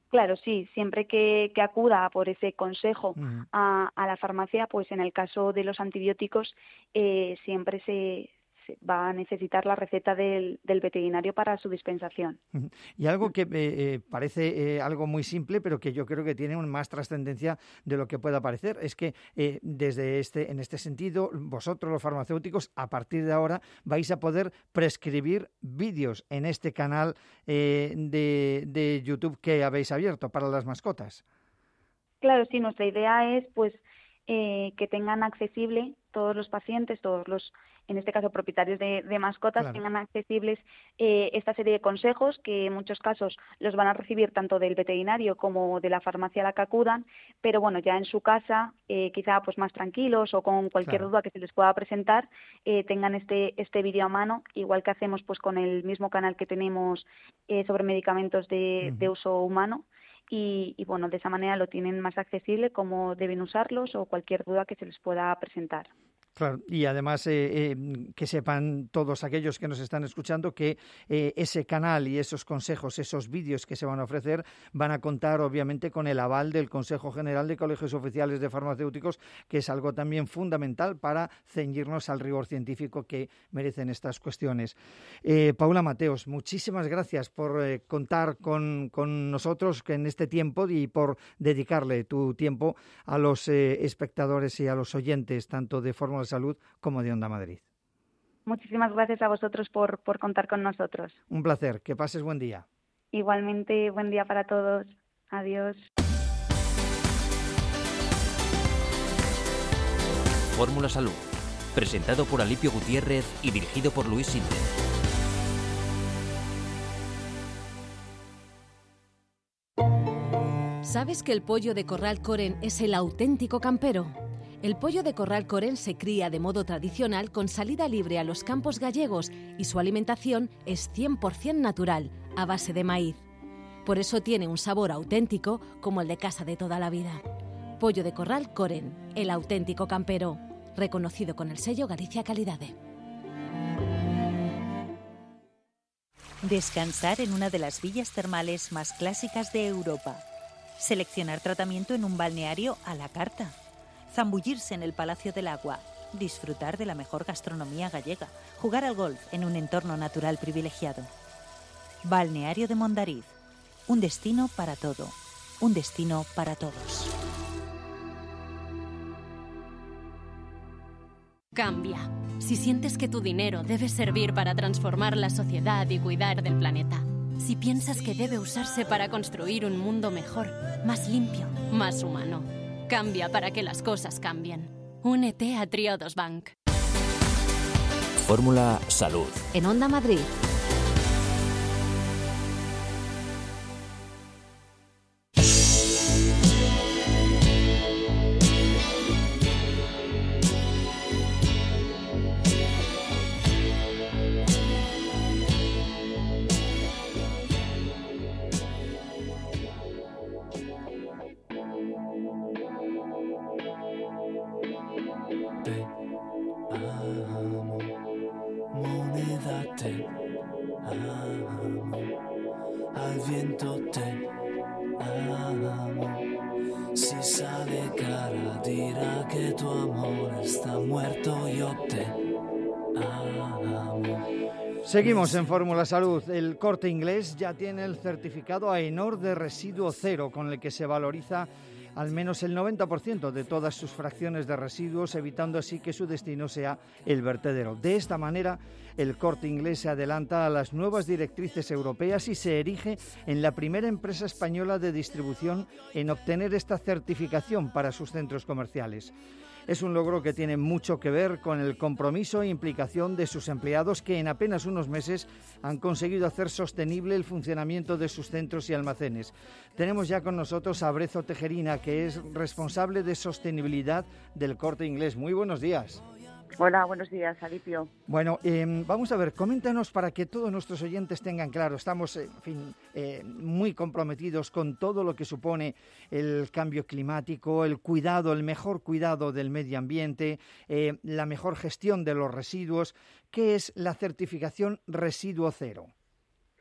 Claro, sí, siempre que, que acuda por ese consejo Uh-huh. a, a la farmacia, pues en el caso de los antibióticos eh, siempre se, se va a necesitar la receta del, del veterinario para su dispensación. Uh-huh. Y algo que eh, eh, parece eh, algo muy simple, pero que yo creo que tiene un más trascendencia de lo que pueda parecer, es que eh, desde este, en este sentido, vosotros los farmacéuticos, a partir de ahora, vais a poder prescribir vídeos en este canal eh, de, de YouTube que habéis abierto para las mascotas. Claro, sí, nuestra idea es pues eh, que tengan accesible todos los pacientes, todos los, en este caso propietarios de, de mascotas, Claro. tengan accesibles eh, esta serie de consejos que en muchos casos los van a recibir tanto del veterinario como de la farmacia a la que acudan, pero bueno, ya en su casa, eh, quizá pues más tranquilos o con cualquier Claro. duda que se les pueda presentar, eh, tengan este este vídeo a mano, igual que hacemos pues con el mismo canal que tenemos eh, sobre medicamentos de, Ujú. de uso humano. Y, y bueno, de esa manera lo tienen más accesible, cómo deben usarlos o cualquier duda que se les pueda presentar. Claro, y además eh, eh, que sepan todos aquellos que nos están escuchando que eh, ese canal y esos consejos, esos vídeos que se van a ofrecer van a contar obviamente con el aval del Consejo General de Colegios Oficiales de Farmacéuticos, que es algo también fundamental para ceñirnos al rigor científico que merecen estas cuestiones. Eh, Paula Mateos, muchísimas gracias por eh, contar con, con nosotros en este tiempo y por dedicarle tu tiempo a los eh, espectadores y a los oyentes, tanto de Fórmula Salud como de Onda Madrid. Muchísimas gracias a vosotros por, por contar con nosotros. Un placer, que pases buen día. Igualmente, buen día para todos. Adiós. Fórmula Salud, presentado por Alipio Gutiérrez y dirigido por Luis Sinde. ¿Sabes que el pollo de corral Coren es el auténtico campero? El pollo de corral Coren se cría de modo tradicional con salida libre a los campos gallegos y su alimentación es cien por ciento natural, a base de maíz. Por eso tiene un sabor auténtico como el de casa de toda la vida. Pollo de corral Coren, el auténtico campero, reconocido con el sello Galicia Calidade. Descansar en una de las villas termales más clásicas de Europa. Seleccionar tratamiento en un balneario a la carta. Zambullirse en el Palacio del Agua. Disfrutar de la mejor gastronomía gallega. Jugar al golf en un entorno natural privilegiado. Balneario de Mondariz. Un destino para todo. Un destino para todos. Cambia. Si sientes que tu dinero debe servir para transformar la sociedad y cuidar del planeta. Si piensas que debe usarse para construir un mundo mejor, más limpio, más humano. Cambia para que las cosas cambien. Únete a Triodos Bank. Fórmula Salud. En Onda Madrid. Al viento te amo. Si sale cara dirá que tu amor está muerto. Yo te amo. Seguimos en Fórmula Salud. El Corte Inglés ya tiene el certificado AENOR de residuo cero, con el que se valoriza al menos el noventa por ciento de todas sus fracciones de residuos, evitando así que su destino sea el vertedero. De esta manera, el Corte Inglés se adelanta a las nuevas directrices europeas y se erige en la primera empresa española de distribución en obtener esta certificación para sus centros comerciales. Es un logro que tiene mucho que ver con el compromiso e implicación de sus empleados, que en apenas unos meses han conseguido hacer sostenible el funcionamiento de sus centros y almacenes. Tenemos ya con nosotros a Brezo Tejerina, que es responsable de sostenibilidad del Corte Inglés. Muy buenos días. Hola, buenos días, Alipio. Bueno, eh, vamos a ver, coméntanos para que todos nuestros oyentes tengan claro. Estamos, eh, en fin, eh, muy comprometidos con todo lo que supone el cambio climático, el cuidado, el mejor cuidado del medio ambiente, eh, la mejor gestión de los residuos. ¿Qué es la certificación Residuo Cero?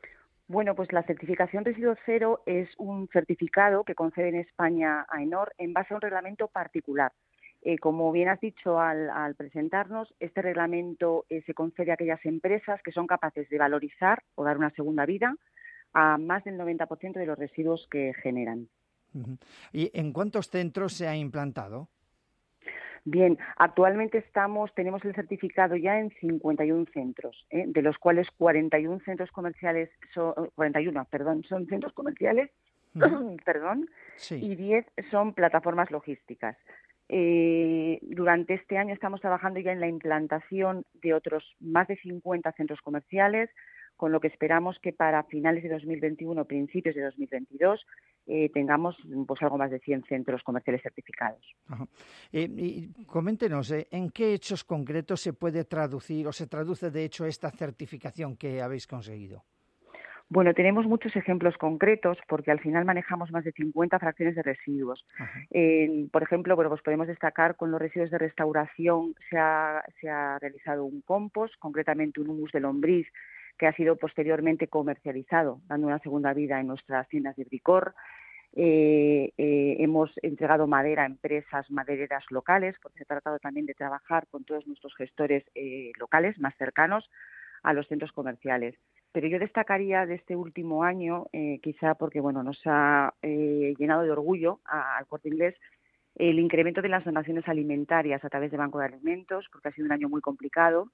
Bueno, pues la certificación Residuo Cero es un certificado que concede en España AENOR en base a un reglamento particular. Eh, como bien has dicho al, al presentarnos, este reglamento eh, se concede a aquellas empresas que son capaces de valorizar o dar una segunda vida a más del noventa por ciento de los residuos que generan. Uh-huh. ¿Y en cuántos centros se ha implantado? Bien, actualmente estamos, tenemos el certificado ya en cincuenta y uno centros, ¿eh? de los cuales cuarenta y uno centros comerciales, son, cuarenta y uno, perdón, son centros comerciales, uh-huh. perdón, sí. y diez son plataformas logísticas. Eh, durante este año estamos trabajando ya en la implantación de otros más de cincuenta centros comerciales, con lo que esperamos que para finales de dos mil veintiuno, principios de dos mil veintidós, eh, tengamos pues algo más de cien centros comerciales certificados. Ajá. Eh, y coméntenos, eh, ¿en qué hechos concretos se puede traducir o se traduce de hecho esta certificación que habéis conseguido? Bueno, tenemos muchos ejemplos concretos porque al final manejamos más de cincuenta fracciones de residuos. Eh, por ejemplo, bueno, pues podemos destacar con los residuos de restauración se ha, se ha realizado un compost, concretamente un humus de lombriz, que ha sido posteriormente comercializado, dando una segunda vida en nuestras tiendas de Bricor. Eh, eh, hemos entregado madera a empresas madereras locales, porque se ha tratado también de trabajar con todos nuestros gestores eh, locales más cercanos a los centros comerciales. Pero yo destacaría de este último año, eh, quizá porque bueno nos ha eh, llenado de orgullo a, al Corte Inglés, el incremento de las donaciones alimentarias a través de Banco de Alimentos, porque ha sido un año muy complicado.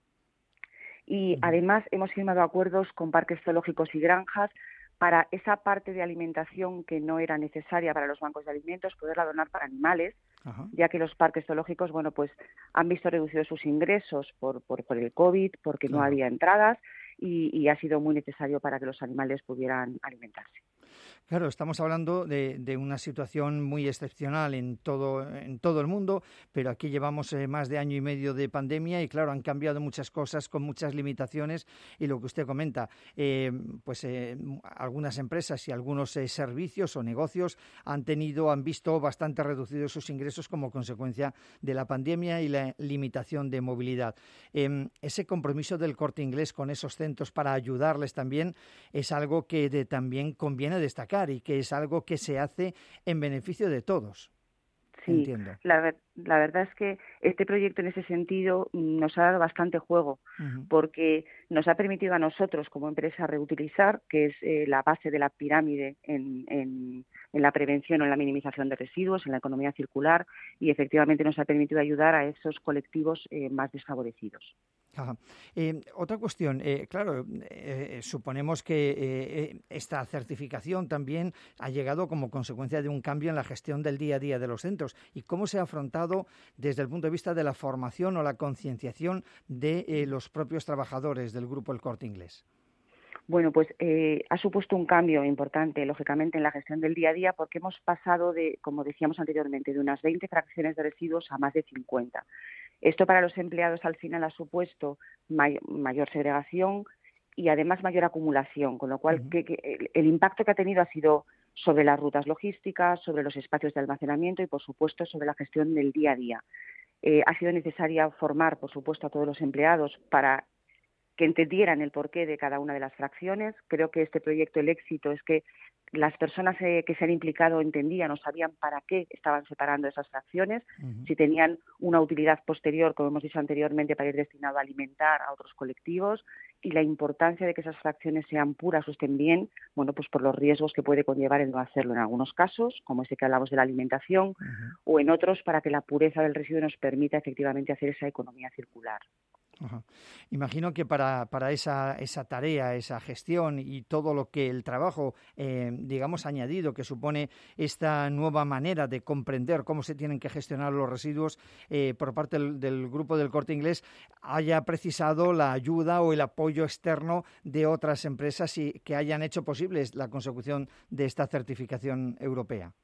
Y además hemos firmado acuerdos con parques zoológicos y granjas para esa parte de alimentación que no era necesaria para los bancos de alimentos, poderla donar para animales, Ajá. ya que los parques zoológicos, bueno, pues han visto reducidos sus ingresos por, por, por el COVID, porque claro. no había entradas y, y ha sido muy necesario para que los animales pudieran alimentarse. Claro, estamos hablando de, de una situación muy excepcional en todo, en todo el mundo, pero aquí llevamos eh, más de año y medio de pandemia y claro, han cambiado muchas cosas con muchas limitaciones y lo que usted comenta, eh, pues eh, algunas empresas y algunos eh, servicios o negocios han tenido, han visto bastante reducidos sus ingresos como consecuencia de la pandemia y la limitación de movilidad. Eh, ese compromiso del Corte Inglés con esos centros para ayudarles también es algo que de, también conviene destacar y que es algo que se hace en beneficio de todos. Sí, Entiendo. La, ver, la verdad es que este proyecto en ese sentido nos ha dado bastante juego, uh-huh. porque nos ha permitido a nosotros como empresa reutilizar, que es eh, la base de la pirámide en, en, en la prevención o en la minimización de residuos, en la economía circular, y efectivamente nos ha permitido ayudar a esos colectivos eh, más desfavorecidos. Ajá. Eh, otra cuestión, eh, claro, eh, suponemos que eh, esta certificación también ha llegado como consecuencia de un cambio en la gestión del día a día de los centros. ¿Y cómo se ha afrontado desde el punto de vista de la formación o la concienciación de eh, los propios trabajadores del Grupo El Corte Inglés? Bueno, pues eh, ha supuesto un cambio importante, lógicamente, en la gestión del día a día, porque hemos pasado de, como decíamos anteriormente, de unas veinte fracciones de residuos a más de cincuenta. Esto para los empleados al final ha supuesto may- mayor segregación y además mayor acumulación, con lo cual uh-huh. que, que el, el impacto que ha tenido ha sido sobre las rutas logísticas, sobre los espacios de almacenamiento y, por supuesto, sobre la gestión del día a día. Eh, ha sido necesaria formar, por supuesto, a todos los empleados para que entendieran el porqué de cada una de las fracciones. Creo que este proyecto, el éxito, es que las personas eh, que se han implicado entendían o sabían para qué estaban separando esas fracciones, uh-huh. si tenían una utilidad posterior, como hemos dicho anteriormente, para ir destinado a alimentar a otros colectivos, y la importancia de que esas fracciones sean puras o estén bien, bueno, pues por los riesgos que puede conllevar el no hacerlo en algunos casos, como ese que hablamos de la alimentación, uh-huh. o en otros para que la pureza del residuo nos permita efectivamente hacer esa economía circular. Ajá. Imagino que para, para esa, esa tarea, esa gestión y todo lo que el trabajo, eh, digamos, añadido que supone esta nueva manera de comprender cómo se tienen que gestionar los residuos eh, por parte del, del Grupo del Corte Inglés, haya precisado la ayuda o el apoyo externo de otras empresas y que hayan hecho posible la consecución de esta certificación europea.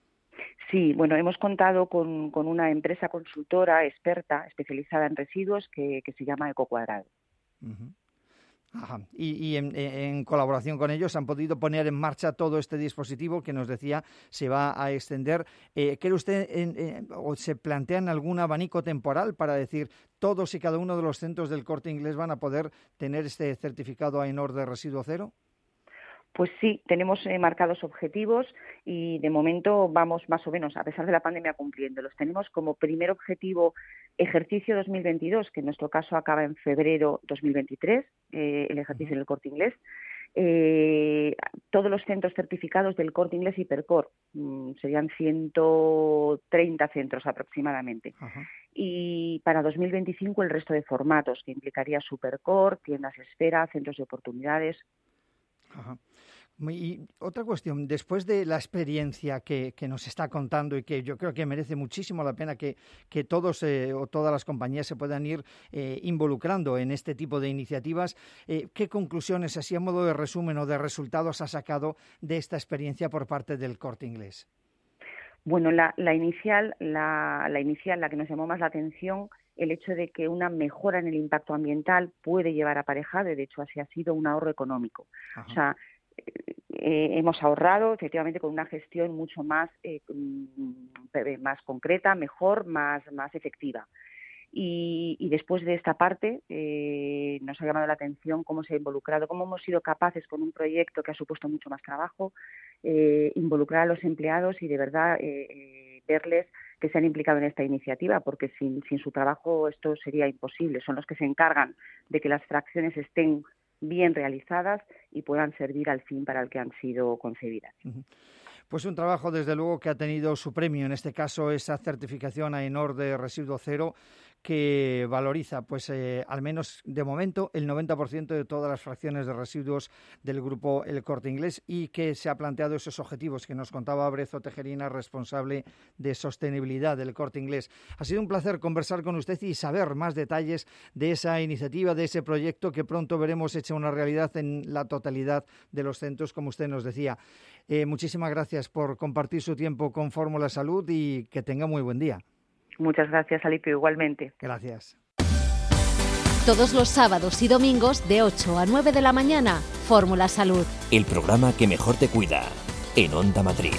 Sí, bueno, hemos contado con, con una empresa consultora experta especializada en residuos que, que se llama Ecocuadrado. Uh-huh. Ajá. Y, y en, en colaboración con ellos han podido poner en marcha todo este dispositivo que nos decía se va a extender. Eh, ¿Cree usted en, en, o se plantean algún abanico temporal para decir todos y cada uno de los centros del Corte Inglés van a poder tener este certificado AENOR de residuo cero? Pues sí, tenemos eh, marcados objetivos y de momento vamos más o menos, a pesar de la pandemia, cumpliéndolos. Tenemos como primer objetivo ejercicio dos mil veintidós, que en nuestro caso acaba en febrero dos mil veintitrés, eh, el ejercicio en el Corte Inglés. Eh, todos los centros certificados del Corte Inglés Hipercor, mmm, serían ciento treinta centros aproximadamente. Ajá. Y para dos mil veinticinco el resto de formatos, que implicaría Supercor, tiendas Esfera, centros de oportunidades. Ajá. Y otra cuestión, después de la experiencia que, que nos está contando y que yo creo que merece muchísimo la pena que, que todos eh, o todas las compañías se puedan ir eh, involucrando en este tipo de iniciativas, eh, ¿qué conclusiones, así a modo de resumen o de resultados, ha sacado de esta experiencia por parte del Corte Inglés? Bueno, la, la inicial, la, la inicial, la que nos llamó más la atención, el hecho de que una mejora en el impacto ambiental puede llevar aparejado, y de hecho así ha sido, un ahorro económico. Ajá. O sea, eh, hemos ahorrado efectivamente con una gestión mucho más, eh, más concreta, mejor, más, más efectiva. Y, y después de esta parte eh, nos ha llamado la atención cómo se ha involucrado, cómo hemos sido capaces con un proyecto que ha supuesto mucho más trabajo, eh, involucrar a los empleados y de verdad eh, eh, verles que se han implicado en esta iniciativa, porque sin, sin su trabajo esto sería imposible. Son los que se encargan de que las fracciones estén bien realizadas y puedan servir al fin para el que han sido concebidas. Uh-huh. Pues un trabajo, desde luego, que ha tenido su premio, en este caso esa certificación AENOR de residuo cero, que valoriza, pues eh, al menos de momento, el noventa por ciento de todas las fracciones de residuos del grupo El Corte Inglés, y que se ha planteado esos objetivos que nos contaba Brezo Tejerina, responsable de sostenibilidad del Corte Inglés. Ha sido un placer conversar con usted y saber más detalles de esa iniciativa, de ese proyecto que pronto veremos hecha una realidad en la totalidad de los centros, como usted nos decía. Eh, muchísimas gracias por compartir su tiempo con Fórmula Salud y que tenga muy buen día. Muchas gracias, Alipio, igualmente. Gracias. Todos los sábados y domingos de ocho a nueve de la mañana, Fórmula Salud. El programa que mejor te cuida, en Onda Madrid.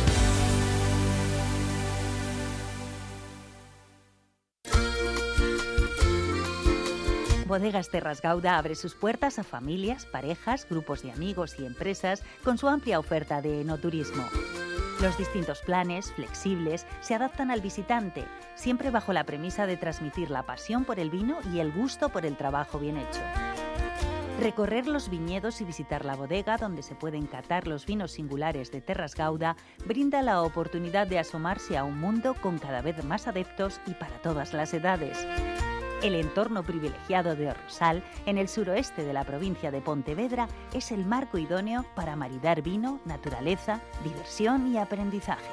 Bodegas Terras Gauda abre sus puertas a familias, parejas, grupos de amigos y empresas con su amplia oferta de enoturismo. Los distintos planes, flexibles, se adaptan al visitante, siempre bajo la premisa de transmitir la pasión por el vino y el gusto por el trabajo bien hecho. Recorrer los viñedos y visitar la bodega donde se pueden catar los vinos singulares de Terras Gauda brinda la oportunidad de asomarse a un mundo con cada vez más adeptos y para todas las edades. El entorno privilegiado de Rosal, en el suroeste de la provincia de Pontevedra, es el marco idóneo para maridar vino, naturaleza, diversión y aprendizaje.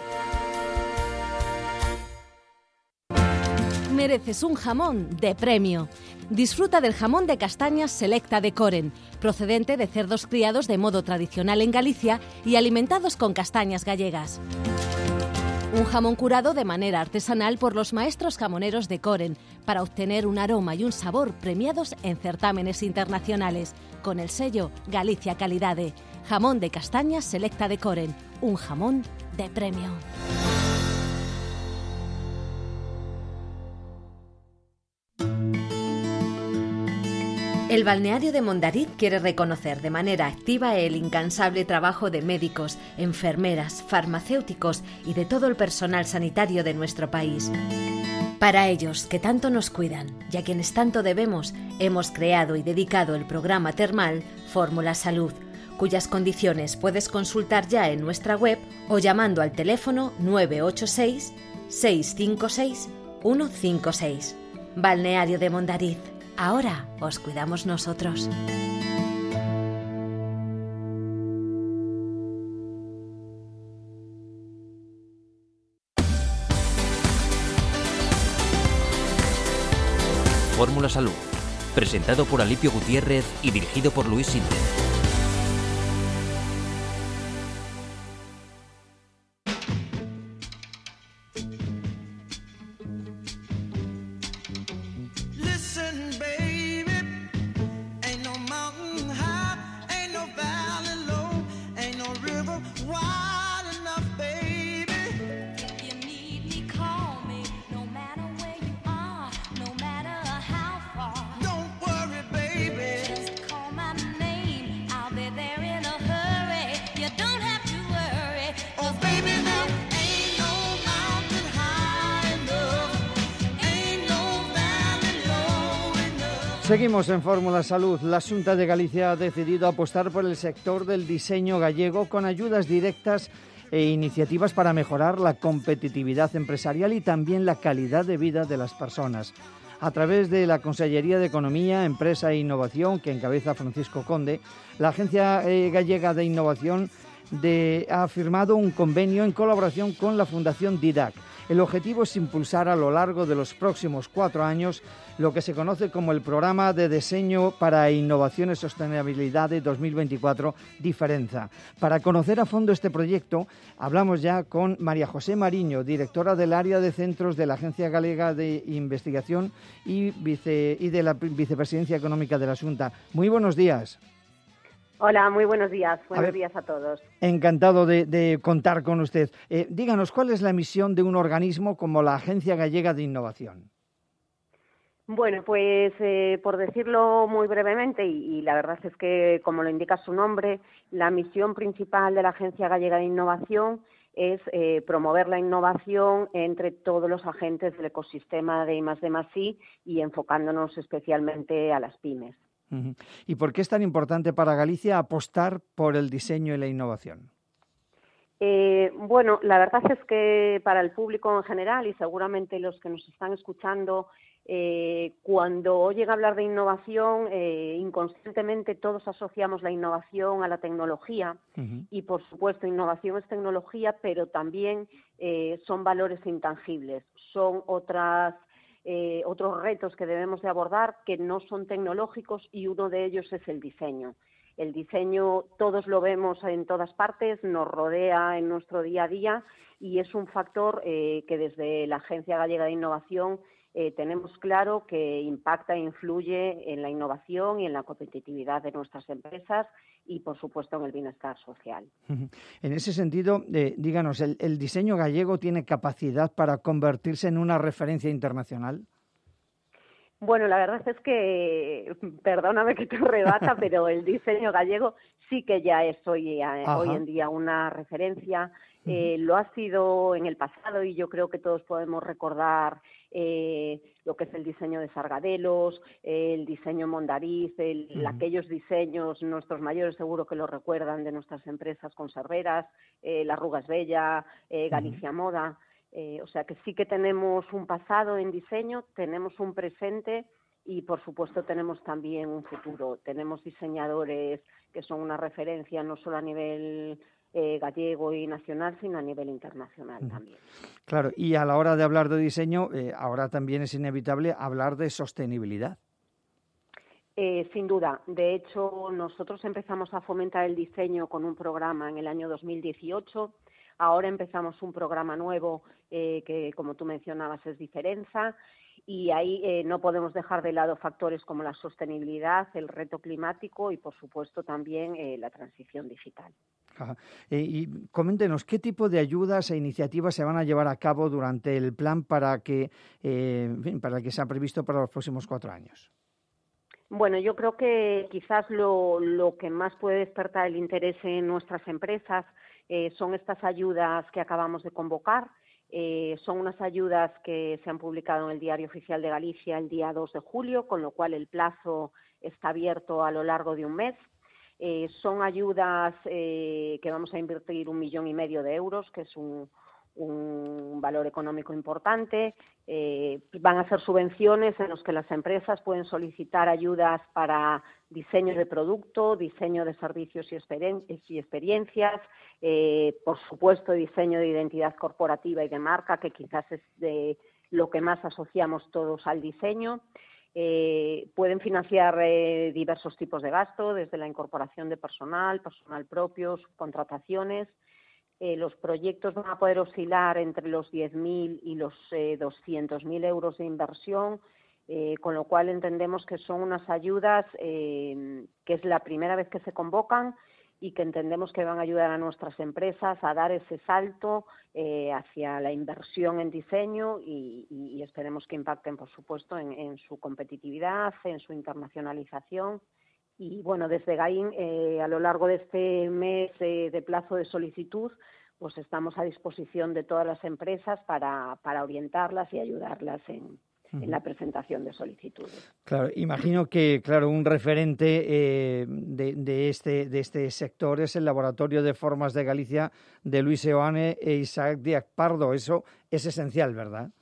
Mereces un jamón de premio. Disfruta del jamón de castañas Selecta de Coren, procedente de cerdos criados de modo tradicional en Galicia y alimentados con castañas gallegas. Un jamón curado de manera artesanal por los maestros jamoneros de Coren para obtener un aroma y un sabor premiados en certámenes internacionales, con el sello Galicia Calidade. Jamón de castañas Selecta de Coren, un jamón de premio. El balneario de Mondariz quiere reconocer de manera activa el incansable trabajo de médicos, enfermeras, farmacéuticos y de todo el personal sanitario de nuestro país. Para ellos, que tanto nos cuidan y a quienes tanto debemos, hemos creado y dedicado el programa termal Fórmula Salud, cuyas condiciones puedes consultar ya en nuestra web o llamando al teléfono nueve ocho seis, seis cinco seis, uno cinco seis. Balneario de Mondariz. Ahora os cuidamos nosotros. Fórmula Salud, presentado por Alipio Gutiérrez y dirigido por Luis Sinde. Seguimos en Fórmula Salud. La Xunta de Galicia ha decidido apostar por el sector del diseño gallego con ayudas directas e iniciativas para mejorar la competitividad empresarial y también la calidad de vida de las personas. A través de la Consellería de Economía, Empresa e Innovación, que encabeza Francisco Conde, la Agencia eh, Gallega de Innovación de, ha firmado un convenio en colaboración con la Fundación Didac. El objetivo es impulsar a lo largo de los próximos cuatro años lo que se conoce como el Programa de Diseño para Innovación y Sostenibilidad de dos mil veinticuatro, Diferenza. Para conocer a fondo este proyecto, hablamos ya con María José Mariño, directora del área de centros de la Agencia Galega de Investigación y, vice, y de la Vicepresidencia Económica de la Xunta. Muy buenos días. Hola, muy buenos días. Buenos ver, días a todos. Encantado de, de contar con usted. Eh, díganos, ¿cuál es la misión de un organismo como la Agencia Gallega de Innovación? Bueno, pues eh, por decirlo muy brevemente, y, y la verdad es que, como lo indica su nombre, la misión principal de la Agencia Gallega de Innovación es eh, promover la innovación entre todos los agentes del ecosistema de I más D más I y enfocándonos especialmente a las pymes. ¿Y por qué es tan importante para Galicia apostar por el diseño y la innovación? Eh, bueno, la verdad es que para el público en general y seguramente los que nos están escuchando, eh, cuando oyen hablar de innovación, eh, inconscientemente todos asociamos la innovación a la tecnología. Uh-huh. Y, por supuesto, innovación es tecnología, pero también eh, son valores intangibles, son otras... Eh, otros retos que debemos de abordar que no son tecnológicos y uno de ellos es el diseño. El diseño todos lo vemos en todas partes, nos rodea en nuestro día a día y es un factor eh, que desde la Agencia Gallega de Innovación eh, tenemos claro que impacta e influye en la innovación y en la competitividad de nuestras empresas y, por supuesto, en el bienestar social. En ese sentido, eh, díganos, ¿el, ¿el diseño gallego tiene capacidad para convertirse en una referencia internacional? Bueno, la verdad es que, perdóname que te rebata, pero el diseño gallego sí que ya es hoy, hoy en día una referencia. Eh, lo ha sido en el pasado y yo creo que todos podemos recordar eh, lo que es el diseño de Sargadelos, eh, el diseño Mondariz, el, uh-huh. aquellos diseños, nuestros mayores seguro que lo recuerdan, de nuestras empresas conserveras, eh, La Arruga es Bella, eh, Galicia uh-huh. Moda. Eh, o sea que sí que tenemos un pasado en diseño, tenemos un presente y, por supuesto, tenemos también un futuro. Tenemos diseñadores que son una referencia no solo a nivel eh, gallego y nacional, sino a nivel internacional también. Claro, y a la hora de hablar de diseño, eh, ahora también es inevitable hablar de sostenibilidad. Eh, sin duda. De hecho, nosotros empezamos a fomentar el diseño con un programa en el año dos mil dieciocho. Ahora empezamos un programa nuevo eh, que, como tú mencionabas, es Diferenza. Y ahí eh, no podemos dejar de lado factores como la sostenibilidad, el reto climático y, por supuesto, también eh, la transición digital. Ajá. Eh, y coméntenos, ¿qué tipo de ayudas e iniciativas se van a llevar a cabo durante el plan para que, eh, en fin, para que sea previsto para los próximos cuatro años? Bueno, yo creo que quizás lo, lo que más puede despertar el interés en nuestras empresas eh, son estas ayudas que acabamos de convocar. Eh, son unas ayudas que se han publicado en el Diario Oficial de Galicia el día dos de julio, con lo cual el plazo está abierto a lo largo de un mes. Eh, son ayudas eh, que vamos a invertir un millón y medio de euros, que es un, un valor económico importante. Eh, van a ser subvenciones en las que las empresas pueden solicitar ayudas para diseño de producto, diseño de servicios y, experien- y experiencias, eh, por supuesto diseño de identidad corporativa y de marca, que quizás es de lo que más asociamos todos al diseño. Eh, pueden financiar eh, diversos tipos de gasto, desde la incorporación de personal, personal propio, subcontrataciones. Eh, los proyectos van a poder oscilar entre los diez mil y los eh, doscientos mil euros de inversión, eh, con lo cual entendemos que son unas ayudas eh, que es la primera vez que se convocan y que entendemos que van a ayudar a nuestras empresas a dar ese salto eh, hacia la inversión en diseño y, y, y esperemos que impacten, por supuesto, en, en su competitividad, en su internacionalización. Y bueno, desde GAIN, eh, a lo largo de este mes eh, de plazo de solicitud, pues estamos a disposición de todas las empresas para, para orientarlas y ayudarlas en, uh-huh. en la presentación de solicitudes. Claro, imagino que, claro, un referente eh, de, de, este, de este sector es el Laboratorio de Formas de Galicia de Luis Seoane e Isaac Díaz Pardo. Eso es esencial, ¿verdad?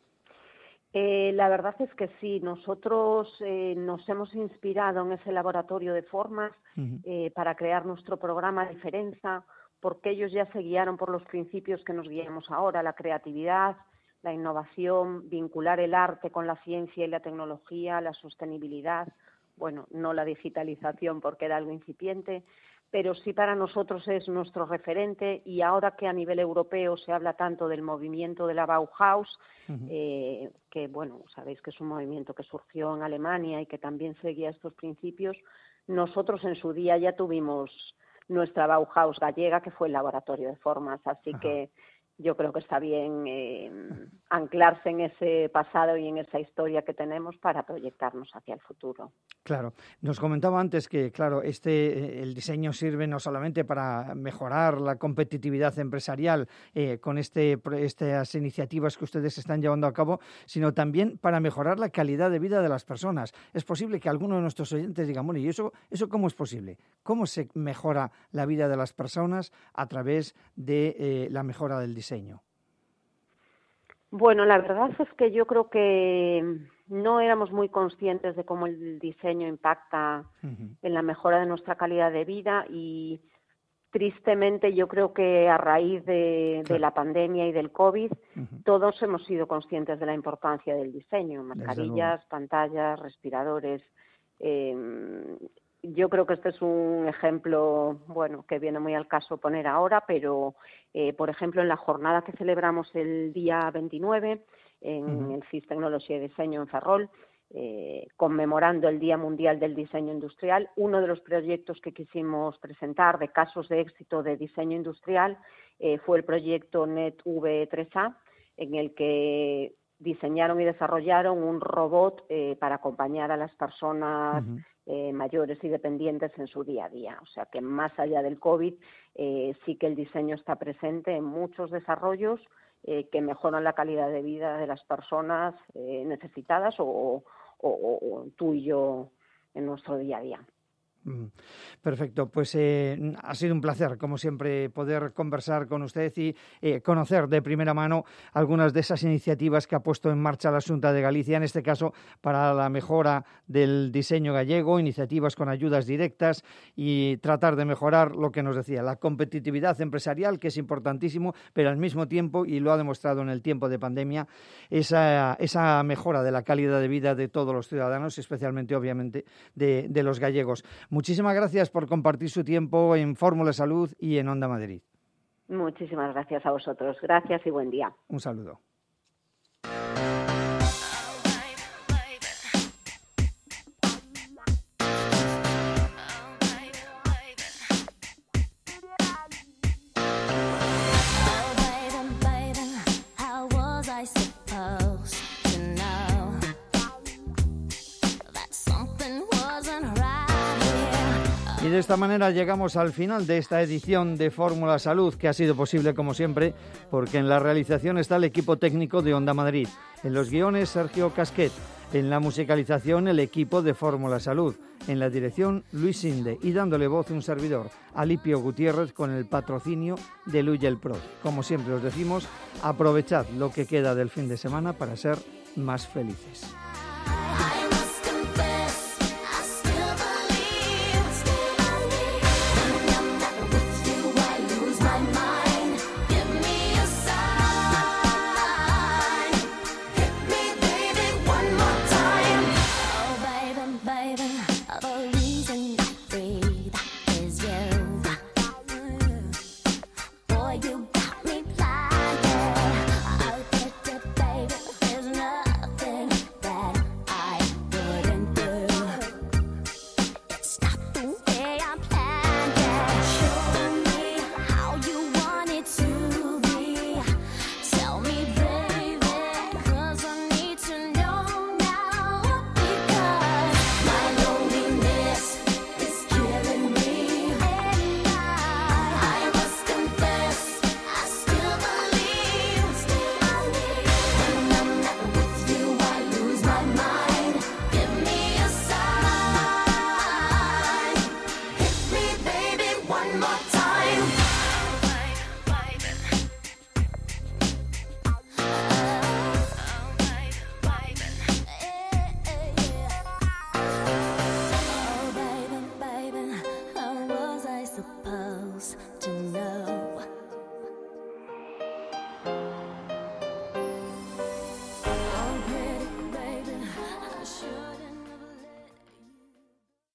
Eh, la verdad es que sí, nosotros eh, nos hemos inspirado en ese laboratorio de formas uh-huh. eh, para crear nuestro programa Diferenza, porque ellos ya se guiaron por los principios que nos guiamos ahora, la creatividad, la innovación, vincular el arte con la ciencia y la tecnología, la sostenibilidad, bueno, no la digitalización porque era algo incipiente, pero sí para nosotros es nuestro referente, y ahora que a nivel europeo se habla tanto del movimiento de la Bauhaus, uh-huh. eh, que bueno, sabéis que es un movimiento que surgió en Alemania y que también seguía estos principios, nosotros en su día ya tuvimos nuestra Bauhaus gallega, que fue el laboratorio de formas, así uh-huh. que yo creo que está bien eh, anclarse en ese pasado y en esa historia que tenemos para proyectarnos hacia el futuro. Claro, nos comentaba antes que, claro, este el diseño sirve no solamente para mejorar la competitividad empresarial eh, con este estas iniciativas que ustedes están llevando a cabo, sino también para mejorar la calidad de vida de las personas. Es posible que alguno de nuestros oyentes diga, bueno, ¿y eso, eso cómo es posible? ¿Cómo se mejora la vida de las personas a través de eh, la mejora del diseño? Diseño. Bueno, la verdad es que yo creo que no éramos muy conscientes de cómo el diseño impacta uh-huh. en la mejora de nuestra calidad de vida, y tristemente yo creo que a raíz de, claro. de la pandemia y del COVID uh-huh. todos hemos sido conscientes de la importancia del diseño, mascarillas, pantallas, respiradores. Eh, Yo creo que este es un ejemplo, bueno, que viene muy al caso poner ahora, pero, eh, por ejemplo, en la jornada que celebramos el día veintinueve en uh-huh. el C I S Tecnología y Diseño en Ferrol, eh, conmemorando el Día Mundial del Diseño Industrial, uno de los proyectos que quisimos presentar de casos de éxito de diseño industrial eh, fue el proyecto Net V tres A, en el que diseñaron y desarrollaron un robot eh, para acompañar a las personas uh-huh. eh, mayores y dependientes en su día a día. O sea que más allá del COVID, eh, sí que el diseño está presente en muchos desarrollos eh, que mejoran la calidad de vida de las personas eh, necesitadas o, o, o, o tú y yo en nuestro día a día. Perfecto, pues eh, ha sido un placer, como siempre, poder conversar con usted y eh, conocer de primera mano algunas de esas iniciativas que ha puesto en marcha la Xunta de Galicia, en este caso para la mejora del diseño gallego, iniciativas con ayudas directas y tratar de mejorar lo que nos decía, la competitividad empresarial, que es importantísimo, pero al mismo tiempo, y lo ha demostrado en el tiempo de pandemia, esa, esa mejora de la calidad de vida de todos los ciudadanos, especialmente, obviamente, de, de los gallegos. Muchísimas gracias por compartir su tiempo en Fórmula Salud y en Onda Madrid. Muchísimas gracias a vosotros. Gracias y buen día. Un saludo. Y de esta manera llegamos al final de esta edición de Fórmula Salud, que ha sido posible, como siempre, porque en la realización está el equipo técnico de Onda Madrid. En los guiones, Sergio Casquet. En la musicalización, el equipo de Fórmula Salud. En la dirección, Luis Sinde. Y dándole voz un servidor, Alipio Gutiérrez, con el patrocinio de Luyel Pro. Como siempre os decimos, aprovechad lo que queda del fin de semana para ser más felices. The reason I breathe.